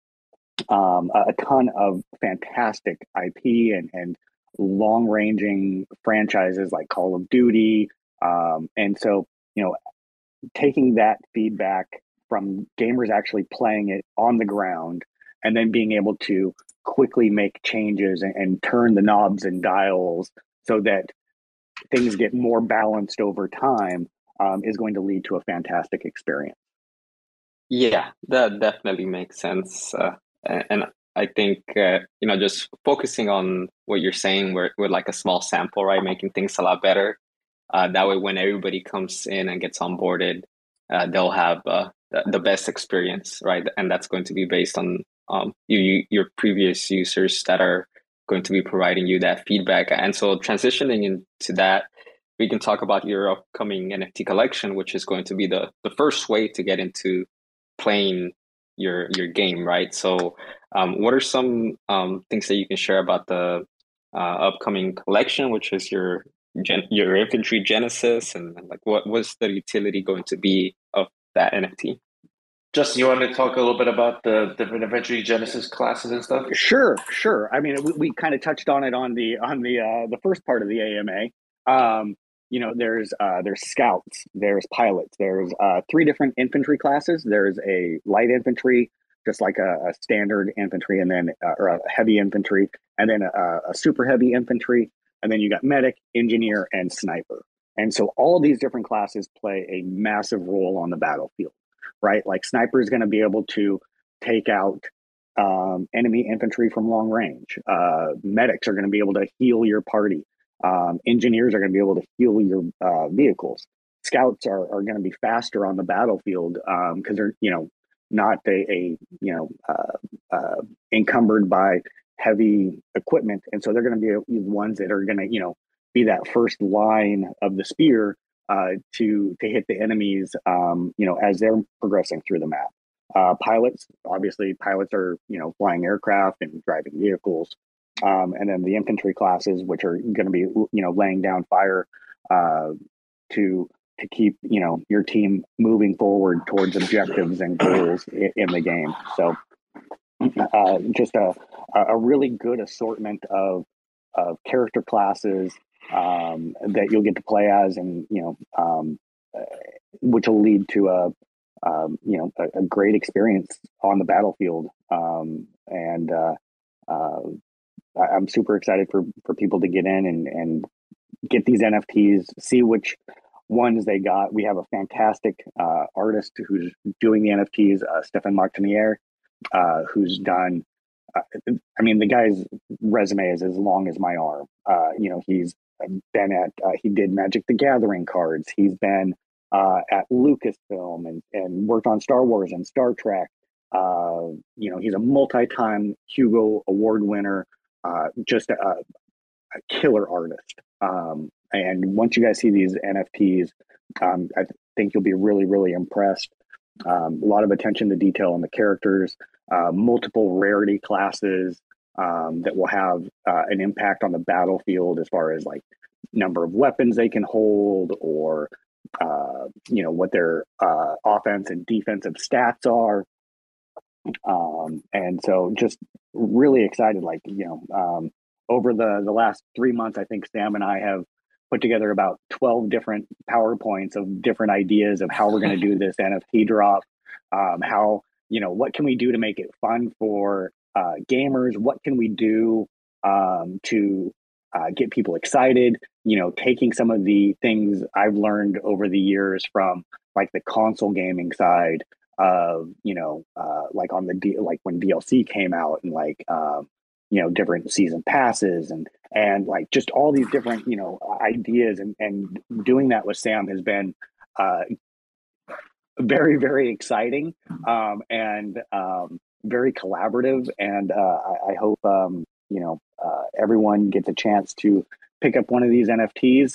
Speaker 3: a ton of fantastic IP and long-ranging franchises like Call of Duty. And so, taking that feedback from gamers actually playing it on the ground, and then being able to quickly make changes and turn the knobs and dials so that things get more balanced over time, is going to lead to a fantastic experience.
Speaker 2: Yeah, that definitely makes sense. And I think, just focusing on what you're saying, we're like a small sample, right? Making things a lot better. That way, when everybody comes in and gets onboarded, they'll have the best experience, right? And that's going to be based on your previous users that are going to be providing you that feedback. And so transitioning into that, we can talk about your upcoming NFT collection, which is going to be the first way to get into playing your game, right? So what are some things that you can share about the upcoming collection, which is your infantry Genesis, and like what was the utility going to be of that NFT?
Speaker 4: Justin, you want to talk a little bit about the different infantry Genesis classes and stuff?
Speaker 3: Sure. I mean, we kind of touched on it on the first part of the AMA. There's scouts, there's pilots, there's 3 different infantry classes. There's a light infantry, just like a standard infantry, and then or a heavy infantry, and then a super heavy infantry, and then you got medic, engineer, and sniper. And so all of these different classes play a massive role on the battlefield, right? Like, sniper is going to be able to take out enemy infantry from long range. Medics are going to be able to heal your party. Engineers are going to be able to heal your vehicles. Scouts are going to be faster on the battlefield because they're not encumbered by heavy equipment, and so they're going to be the ones that are going to be that first line of the spear to hit the enemies as they're progressing through the map. Pilots, obviously, pilots are flying aircraft and driving vehicles, and then the infantry classes, which are going to be laying down fire to keep your team moving forward towards objectives and goals in the game. So just a really good assortment of character classes that you'll get to play as, and which will lead to a great experience on the battlefield. And I'm super excited for people to get in and get these NFTs, see which ones they got. We have a fantastic artist who's doing the NFTs, Stefan Martinier, who's done. The guy's resume is as long as my arm. He's been at. He did Magic the Gathering cards. He's been at Lucasfilm and worked on Star Wars and Star Trek. He's a multi-time Hugo Award winner. Just a killer artist. And once you guys see these NFTs, I think you'll be really, really impressed. A lot of attention to detail on the characters, multiple rarity classes that will have an impact on the battlefield as far as like number of weapons they can hold, or what their offense and defensive stats are. And so just really excited, over the last 3 months, I think Sam and I have put together about 12 different PowerPoints of different ideas of how we're going to do this NFT drop. What can we do to make it fun for gamers? What can we do to get people excited? Taking some of the things I've learned over the years from like the console gaming side of, like on like when DLC came out, and like, different season passes and like just all these different, ideas, and doing that with Sam has been very, very exciting, and very collaborative. And I hope, everyone gets a chance to pick up one of these NFTs,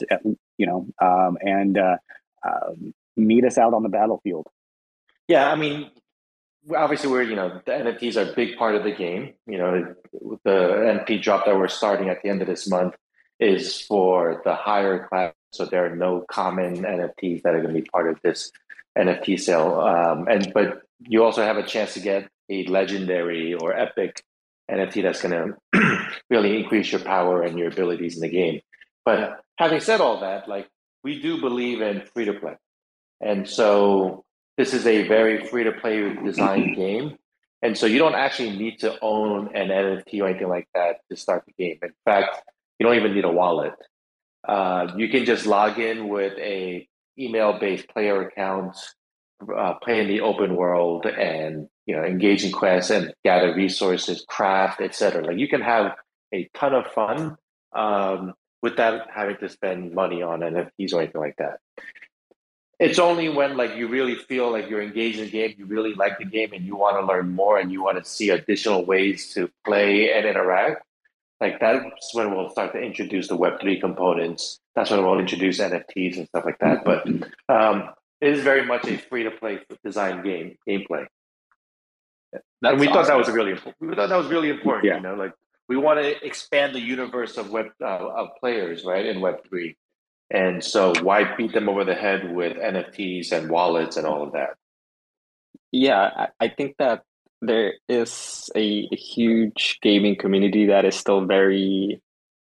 Speaker 3: and meet us out on the battlefield.
Speaker 4: Yeah, obviously the NFTs are a big part of the game. The NFT drop that we're starting at the end of this month is for the higher class, so there are no common NFTs that are going to be part of this NFT sale. But you also have a chance to get a legendary or epic NFT that's going to really increase your power and your abilities in the game. But having said all that, we do believe in free to play, and so this is a very free-to-play design game. And so you don't actually need to own an NFT or anything like that to start the game. In fact, you don't even need a wallet. You can just log in with a email-based player account, play in the open world, and engage in quests and gather resources, craft, etc. You can have a ton of fun without having to spend money on NFTs or anything like that. It's only when you really feel like you're engaged in the game, you really like the game, and you want to learn more, and you want to see additional ways to play and interact. That's when we'll start to introduce the Web3 components. That's when we'll introduce NFTs and stuff like that. But it is very much a free-to-play design gameplay. And we thought that was really important.
Speaker 3: Yeah.
Speaker 4: We want to expand the universe of of players, right, in Web3. And so why beat them over the head with NFTs and wallets and all of that?
Speaker 2: Yeah, I think that there is a huge gaming community that is still very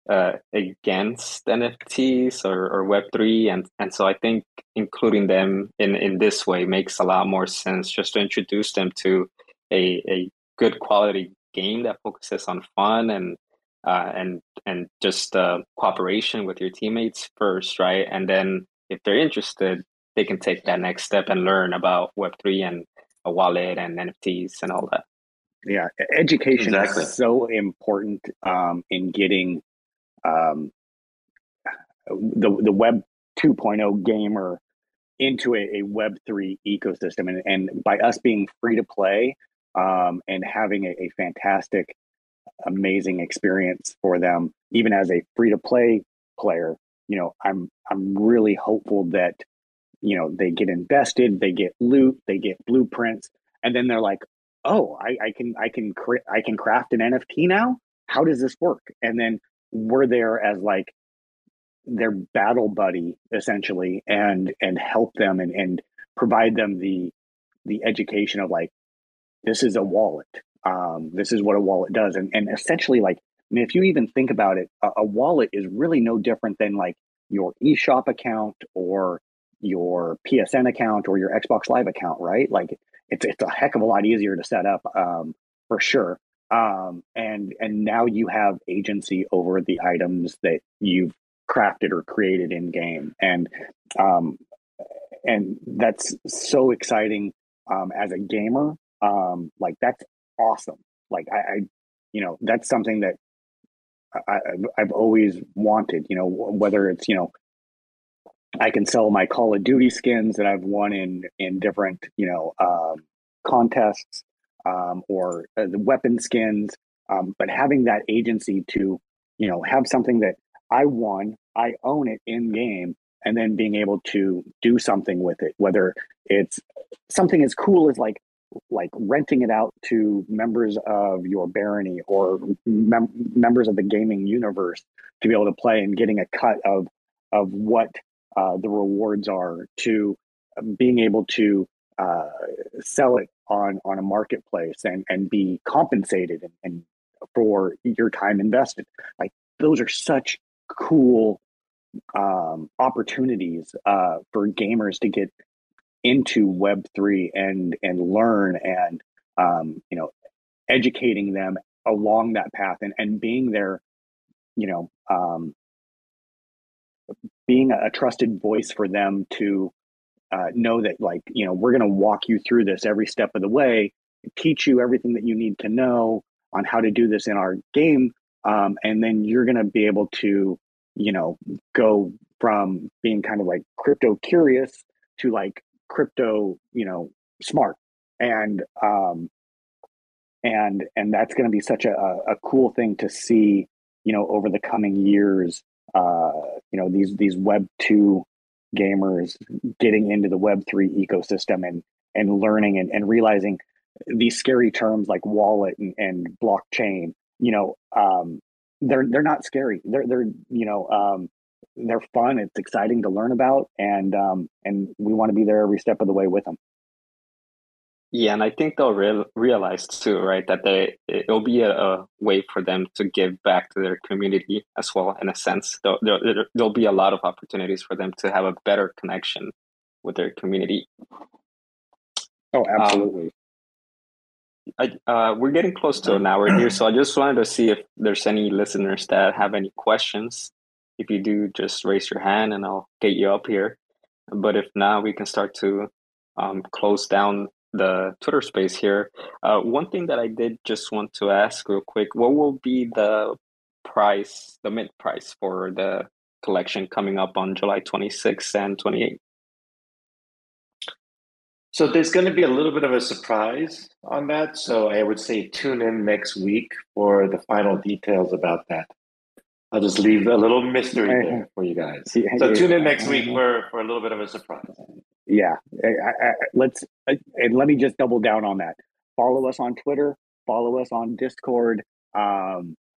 Speaker 2: against NFTs or Web3. And so I think including them in this way makes a lot more sense, just to introduce them to a good quality game that focuses on fun and just cooperation with your teammates first, right? And then if they're interested, they can take that next step and learn about Web3 and a wallet and NFTs and all that.
Speaker 3: Yeah, education is so important in getting the Web 2.0 gamer into a Web3 ecosystem. And by us being free to play and having a fantastic amazing experience for them. Even as a free to play player, I'm really hopeful that they get invested, they get loot, they get blueprints, and then they're like, oh, I can craft an NFT now. How does this work? And then we're there as like their battle buddy essentially, and help them and provide them the education of like, this is a wallet. This is what a wallet does. And essentially, like, I mean, if you even think about it, a wallet is really no different than like your eShop account or your PSN account or your Xbox Live account, right? Like, it's a heck of a lot easier to set up, for sure. And now you have agency over the items that you've crafted or created in game, um, and that's so exciting, as a gamer. Like, that's awesome. Like, that's something that I've always wanted, whether it's, I can sell my Call of Duty skins that I've won in different, contests, or the weapon skins, but having that agency to, have something that I won, I own it in game, and then being able to do something with it, whether it's something as cool as like renting it out to members of your barony or members of the gaming universe to be able to play and getting a cut of what the rewards are, to being able to sell it on a marketplace and be compensated and for your time invested. Like, those are such cool opportunities for gamers to get into Web3 and learn, and educating them along that path, and being there, you know um, being a trusted voice for them to know that, like, we're going to walk you through this every step of the way, teach you everything that you need to know on how to do this in our game, and then you're going to be able to go from being kind of like crypto curious to like crypto smart, and that's going to be such a cool thing to see over the coming years. These Web 2 gamers getting into the Web 3 ecosystem, and learning and realizing these scary terms like wallet and blockchain. They're not scary. They're fun. It's exciting to learn about, and we want to be there every step of the way with them.
Speaker 2: Yeah, and I think they'll realize too, right, that it'll be a way for them to give back to their community as well. In a sense, there'll be a lot of opportunities for them to have a better connection with their community.
Speaker 3: Oh, absolutely.
Speaker 2: We're getting close to an hour here, so I just wanted to see if there's any listeners that have any questions. If you do, just raise your hand and I'll get you up here. But if not, we can start to close down the Twitter space here. One thing that I did just want to ask real quick, what will be the price, the mid price for the collection coming up on July 26th and 28th?
Speaker 4: So there's going to be a little bit of a surprise on that. So I would say tune in next week for the final details about that. I'll just leave a little mystery there for you guys. So tune in next week for a little bit of a surprise.
Speaker 3: Yeah, and let me just double down on that. Follow us on Twitter. Follow us on Discord. I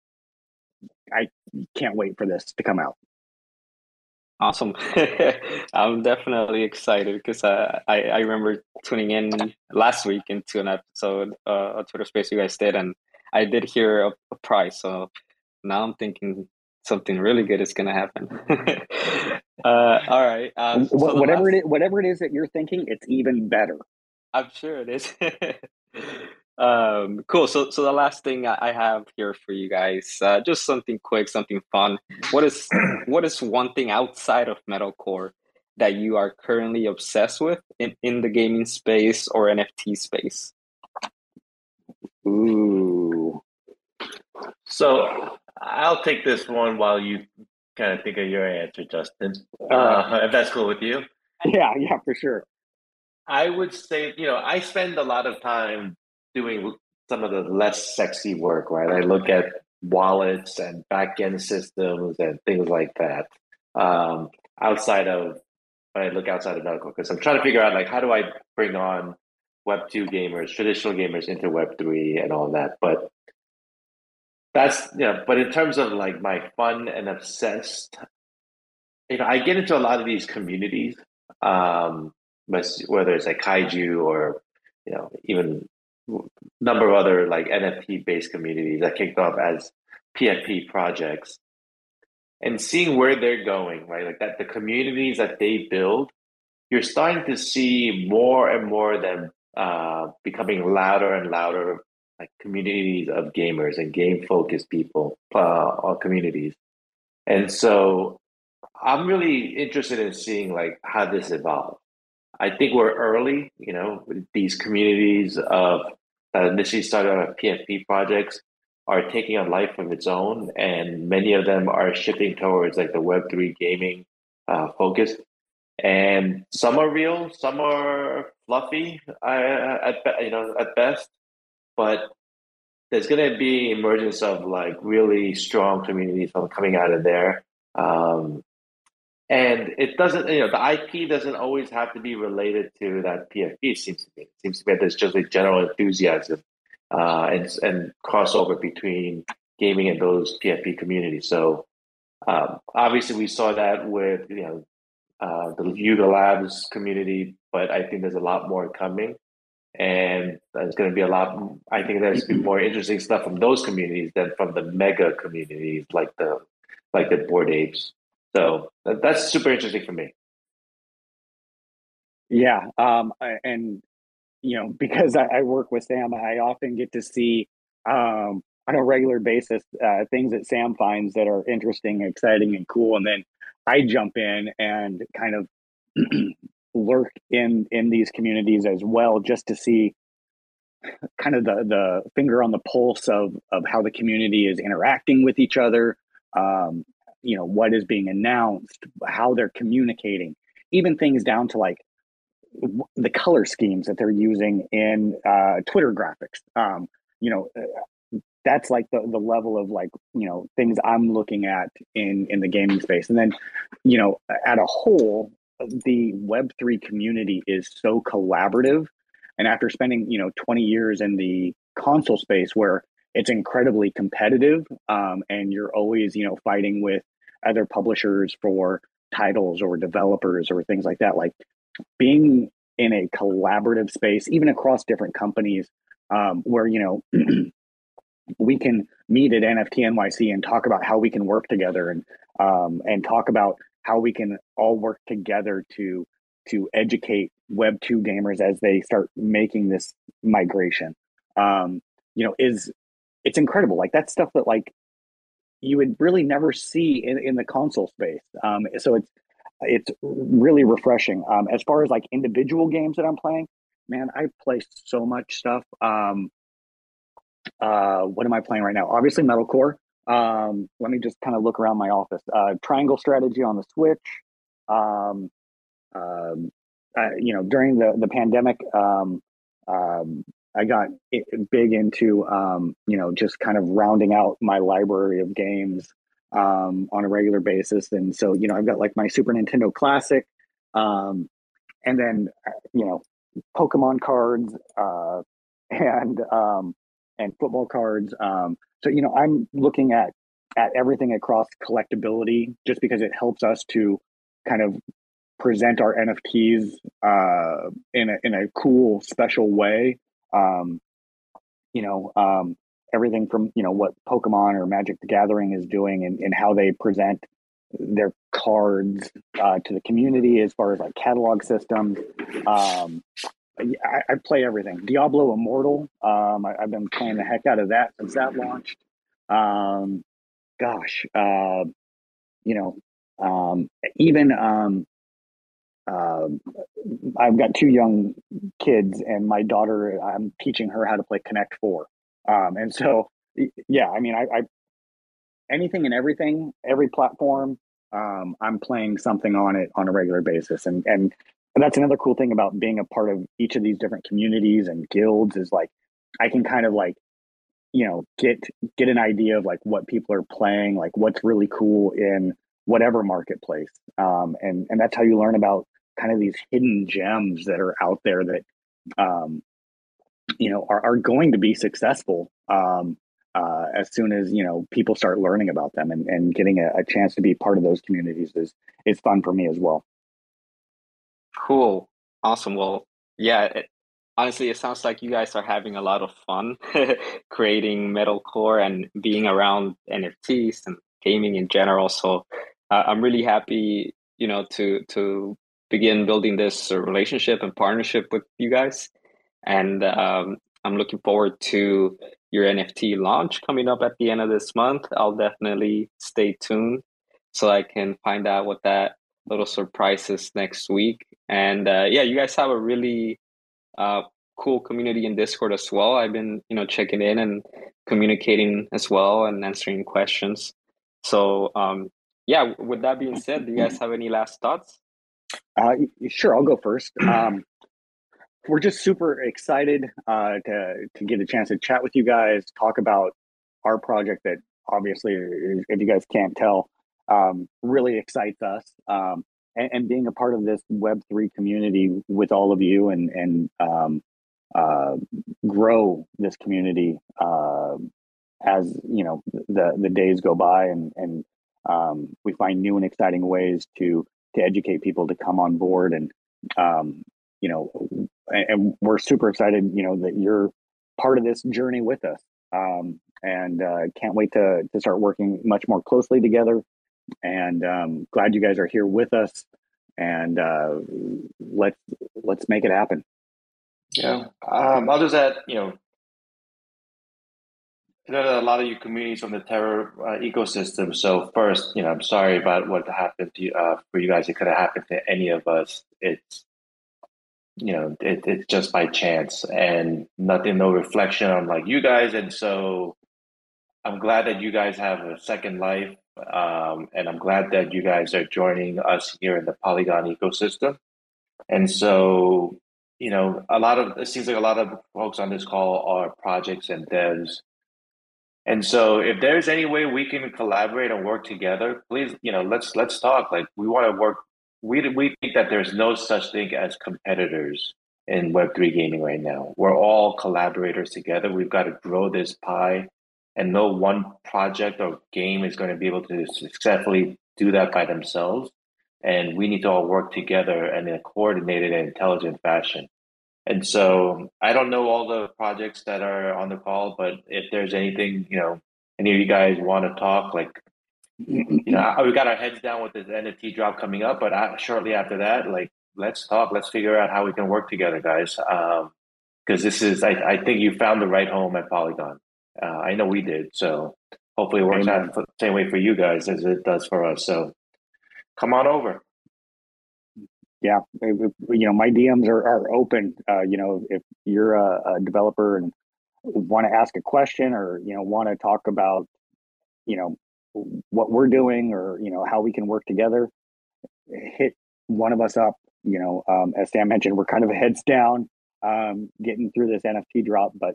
Speaker 3: can't wait for this to come out.
Speaker 2: Awesome. I'm definitely excited because I remember tuning in last week into an episode, a Twitter space you guys did, and I did hear a prize. So now I'm thinking something really good is going to happen. All right.
Speaker 3: Whatever it is that you're thinking, it's even better.
Speaker 2: I'm sure it is. Cool. So the last thing I have here for you guys, just something quick, something fun. What is one thing outside of metalcore that you are currently obsessed with in the gaming space or NFT space?
Speaker 3: Ooh.
Speaker 4: So I'll take this one while you kind of think of your answer, Justin. If that's cool with you.
Speaker 3: Yeah, for sure.
Speaker 4: I would say, I spend a lot of time doing some of the less sexy work, right? I look at wallets and back-end systems and things like that. Outside of when I look outside of medical, because I'm trying to figure out like how do I bring on Web 2 gamers, traditional gamers into Web 3 and all that. But that's but in terms of like my fun and obsessed, I get into a lot of these communities, whether it's like kaiju or even number of other like NFT based communities that kicked off as PFP projects, and seeing where they're going, right? Like that, the communities that they build, you're starting to see more and more of them becoming louder and louder, like communities of gamers and game focused people or communities. And so I'm really interested in seeing like how this evolves. I think we're early, these communities of that initially started on PFP projects are taking on life of its own, and many of them are shifting towards like the Web3 gaming focus. And some are real, some are fluffy, at best. But there's going to be emergence of like really strong communities coming out of there. And it doesn't, the IP doesn't always have to be related to that PFP. It seems to me. It seems to me that there's just a general enthusiasm and crossover between gaming and those PFP communities. So obviously, we saw that with the Yuga Labs community, but I think there's a lot more coming, and there's going to be a lot. I think there's more interesting stuff from those communities than from the mega communities like the Bored Apes. So that's super interesting for me.
Speaker 3: Yeah, and because I work with Sam, I often get to see on a regular basis things that Sam finds that are interesting, exciting, and cool, and then I jump in and kind of lurk in these communities as well, just to see kind of the finger on the pulse of how the community is interacting with each other. What is being announced, how they're communicating, even things down to like the color schemes that they're using in Twitter graphics. That's like the level of like, things I'm looking at in the gaming space. And then, at a whole, the Web3 community is so collaborative. And after spending, 20 years in the console space where it's incredibly competitive, and you're always, fighting with other publishers for titles or developers or things like that, like being in a collaborative space, even across different companies, where, we can meet at NFT NYC and talk about how we can work together and talk about how we can all work together to educate Web 2 gamers as they start making this migration. It's incredible. Like that's stuff that like you would really never see in the console space. So it's really refreshing. As far as like individual games that I'm playing, man, I play so much stuff. What am I playing right now? Obviously Metalcore. Let me just kind of look around my office. Triangle Strategy on the Switch. During the pandemic, I got big into, just kind of rounding out my library of games on a regular basis. And so, I've got like my Super Nintendo Classic, and then, Pokemon cards, and football cards. So, I'm looking at everything across collectability just because it helps us to kind of present our NFTs in a cool, special way. Everything from, what Pokemon or Magic the Gathering is doing and how they present their cards to the community as far as like catalog systems. I play everything. Diablo Immortal. I've been playing the heck out of that since that launched. Even I've got two young kids, and my daughter, I'm teaching her how to play Connect Four. And so, yeah, I mean, I anything and everything, every platform, I'm playing something on it on a regular basis. And that's another cool thing about being a part of each of these different communities and guilds is like I can kind of like, get an idea of like what people are playing, like what's really cool in whatever marketplace. And that's how you learn about kind of these hidden gems that are out there that, are going to be successful as soon as, people start learning about them, and getting a chance to be part of those communities is fun for me as well.
Speaker 2: Cool. Awesome. Well, yeah, honestly, it sounds like you guys are having a lot of fun creating metalcore and being around NFTs and gaming in general. So I'm really happy, to begin building this relationship and partnership with you guys. And I'm looking forward to your NFT launch coming up at the end of this month. I'll definitely stay tuned so I can find out what that little surprise is next week. And yeah, you guys have a really uh, cool community in Discord as well. I've been, checking in and communicating as well and answering questions. So yeah, with that being said, do you guys have any last thoughts?
Speaker 3: Sure, I'll go first. We're just super excited to get a chance to chat with you guys, talk about our project that obviously, if you guys can't tell, really excites us. And being a part of this Web3 community with all of you, and grow this community as the days go by, and we find new and exciting ways to educate people to come on board, and and we're super excited that you're part of this journey with us, and can't wait to start working much more closely together, and glad you guys are here with us, and let's make it happen.
Speaker 4: Yeah. I'll just add, there are a lot of you communities from the Terra ecosystem. So first, I'm sorry about what happened to you, for you guys. It could have happened to any of us. It's it's just by chance, and nothing, no reflection on like you guys. And so I'm glad that you guys have a second life. And I'm glad that you guys are joining us here in the Polygon ecosystem. And so, it seems like a lot of folks on this call are projects and devs. And so if there's any way we can collaborate and work together, please, let's talk. Like, we want to work. We think that there's no such thing as competitors in Web3 gaming right now. We're all collaborators together. We've got to grow this pie, and no one project or game is going to be able to successfully do that by themselves. And we need to all work together in a coordinated and intelligent fashion. And so I don't know all the projects that are on the call, but if there's anything, any of you guys want to talk, like, we got our heads down with this NFT drop coming up, but shortly after that, like, let's talk, let's figure out how we can work together, guys. Because this is, I think you found the right home at Polygon. I know we did. So hopefully it works out the same way for you guys as it does for us. So come on over.
Speaker 3: Yeah, my DMs are open. If you're a developer and want to ask a question, or want to talk about what we're doing, or how we can work together, hit one of us up. As Sam mentioned, we're kind of heads down, getting through this NFT drop, but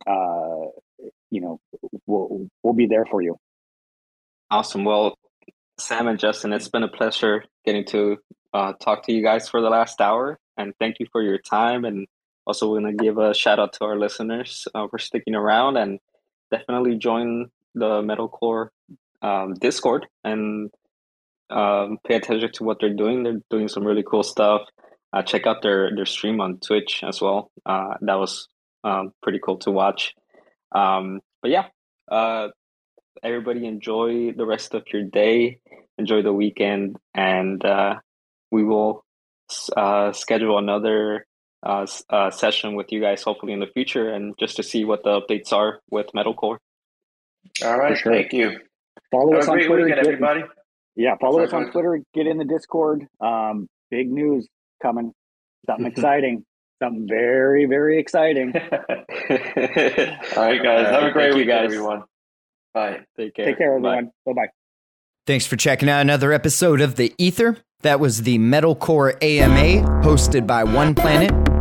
Speaker 3: we'll be there for you.
Speaker 2: Awesome. Well, Sam and Justin, it's been a pleasure getting to talk to you guys for the last hour, and thank you for your time. And also, we're going to give a shout out to our listeners for sticking around, and definitely join the Metalcore Discord and pay attention to what they're doing. They're doing some really cool stuff. Check out their stream on Twitch as well. That was pretty cool to watch. But yeah, everybody enjoy the rest of your day. Enjoy the weekend, and we will schedule another session with you guys hopefully in the future, and just to see what the updates are with Metalcore.
Speaker 4: All right, sure. Thank you.
Speaker 3: Follow us on Twitter,
Speaker 4: weekend, everybody.
Speaker 3: Yeah, follow us on Twitter. Get in the Discord. Big news coming. Something exciting. Something very, very exciting.
Speaker 4: All right, guys. Have a great weekend, everyone. Bye.
Speaker 3: Take care, everyone. Bye-bye.
Speaker 1: Thanks for checking out another episode of The Ether. That was the Metalcore AMA, hosted by One Planet.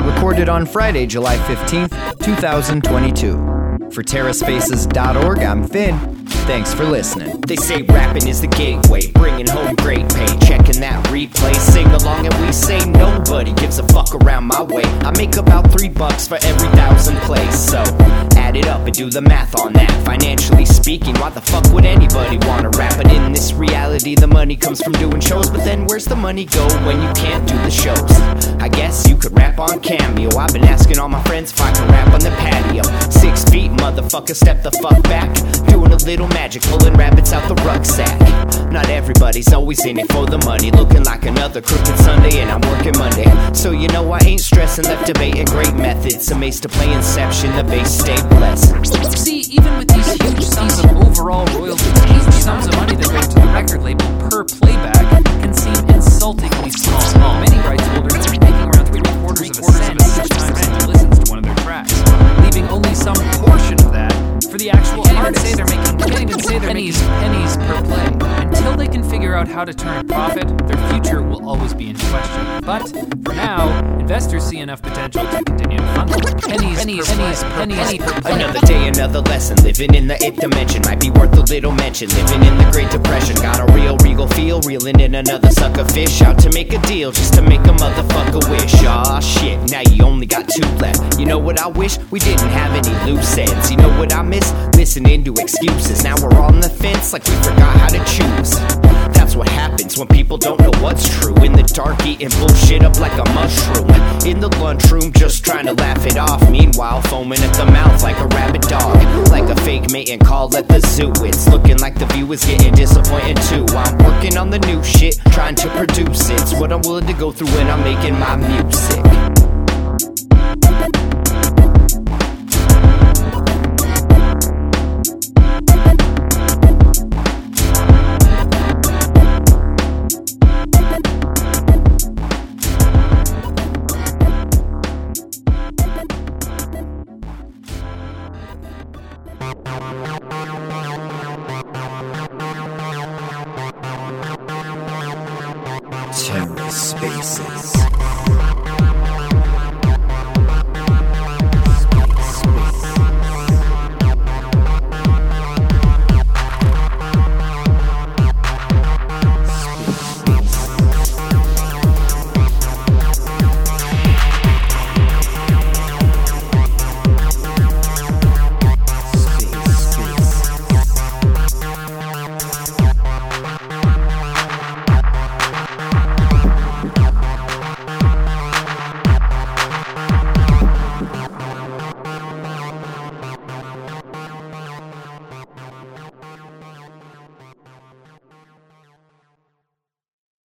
Speaker 1: recorded on Friday, July 15th, 2022. For TerraSpaces.org, I'm Finn. Thanks for listening. They say rapping is the gateway, bringing home great pay. Checking that replay, sing along and we say nobody gives a fuck around my way. I make about $3 for every 1,000 plays, so add it up and do the math on that. Financially speaking, why the fuck would anybody wanna rap? But in this reality, the money comes from doing shows. But then where's the money go when you can't do the shows? I guess you could rap on Cameo. I've been asking all my friends if I can rap on the patio. 6 feet, motherfucker, step the fuck back. Doing a little magic, pulling rabbits out the rucksack. Not everybody's always in it for the money. Looking like another crooked Sunday and I'm working Monday. So you know I ain't stressing, left debating great methods. Amazed to play Inception, the bass stay blessed.
Speaker 5: See, even with these huge sums of overall royalties, huge sums of money that go to the record label per playback can seem insultingly small. Many rights holders are making around 3/4 of a cent each time someone listens to one of their tracks, leaving only some portion of that for the actual artist. Can't even say they're making pennies per play. Until they can figure out how to turn a profit, their future will always be in question. But for now, investors see enough potential to continue to fund them. Pennies per play.
Speaker 1: Another day, another lesson. Living in the 8th dimension might be worth a little mention. Living in the Great Depression, got a real regal feel. Reeling in another sucker fish, out to make a deal just to make a motherfucker wish. Aw shit, now you only got 2 left. You know what I wish? We didn't have any loose ends. You know what I miss? Listening to excuses. Now we're on the fence like we forgot how to choose. That's what happens when people don't know what's true. In the dark, eating bullshit up like a mushroom. In the lunchroom, just trying to laugh it off. Meanwhile, foaming at the mouth like a rabid dog. Like a fake mating call at the zoo. It's looking like the view is getting disappointed too. I'm working on the new shit, trying to produce it. It's what I'm willing to go through when I'm making my music.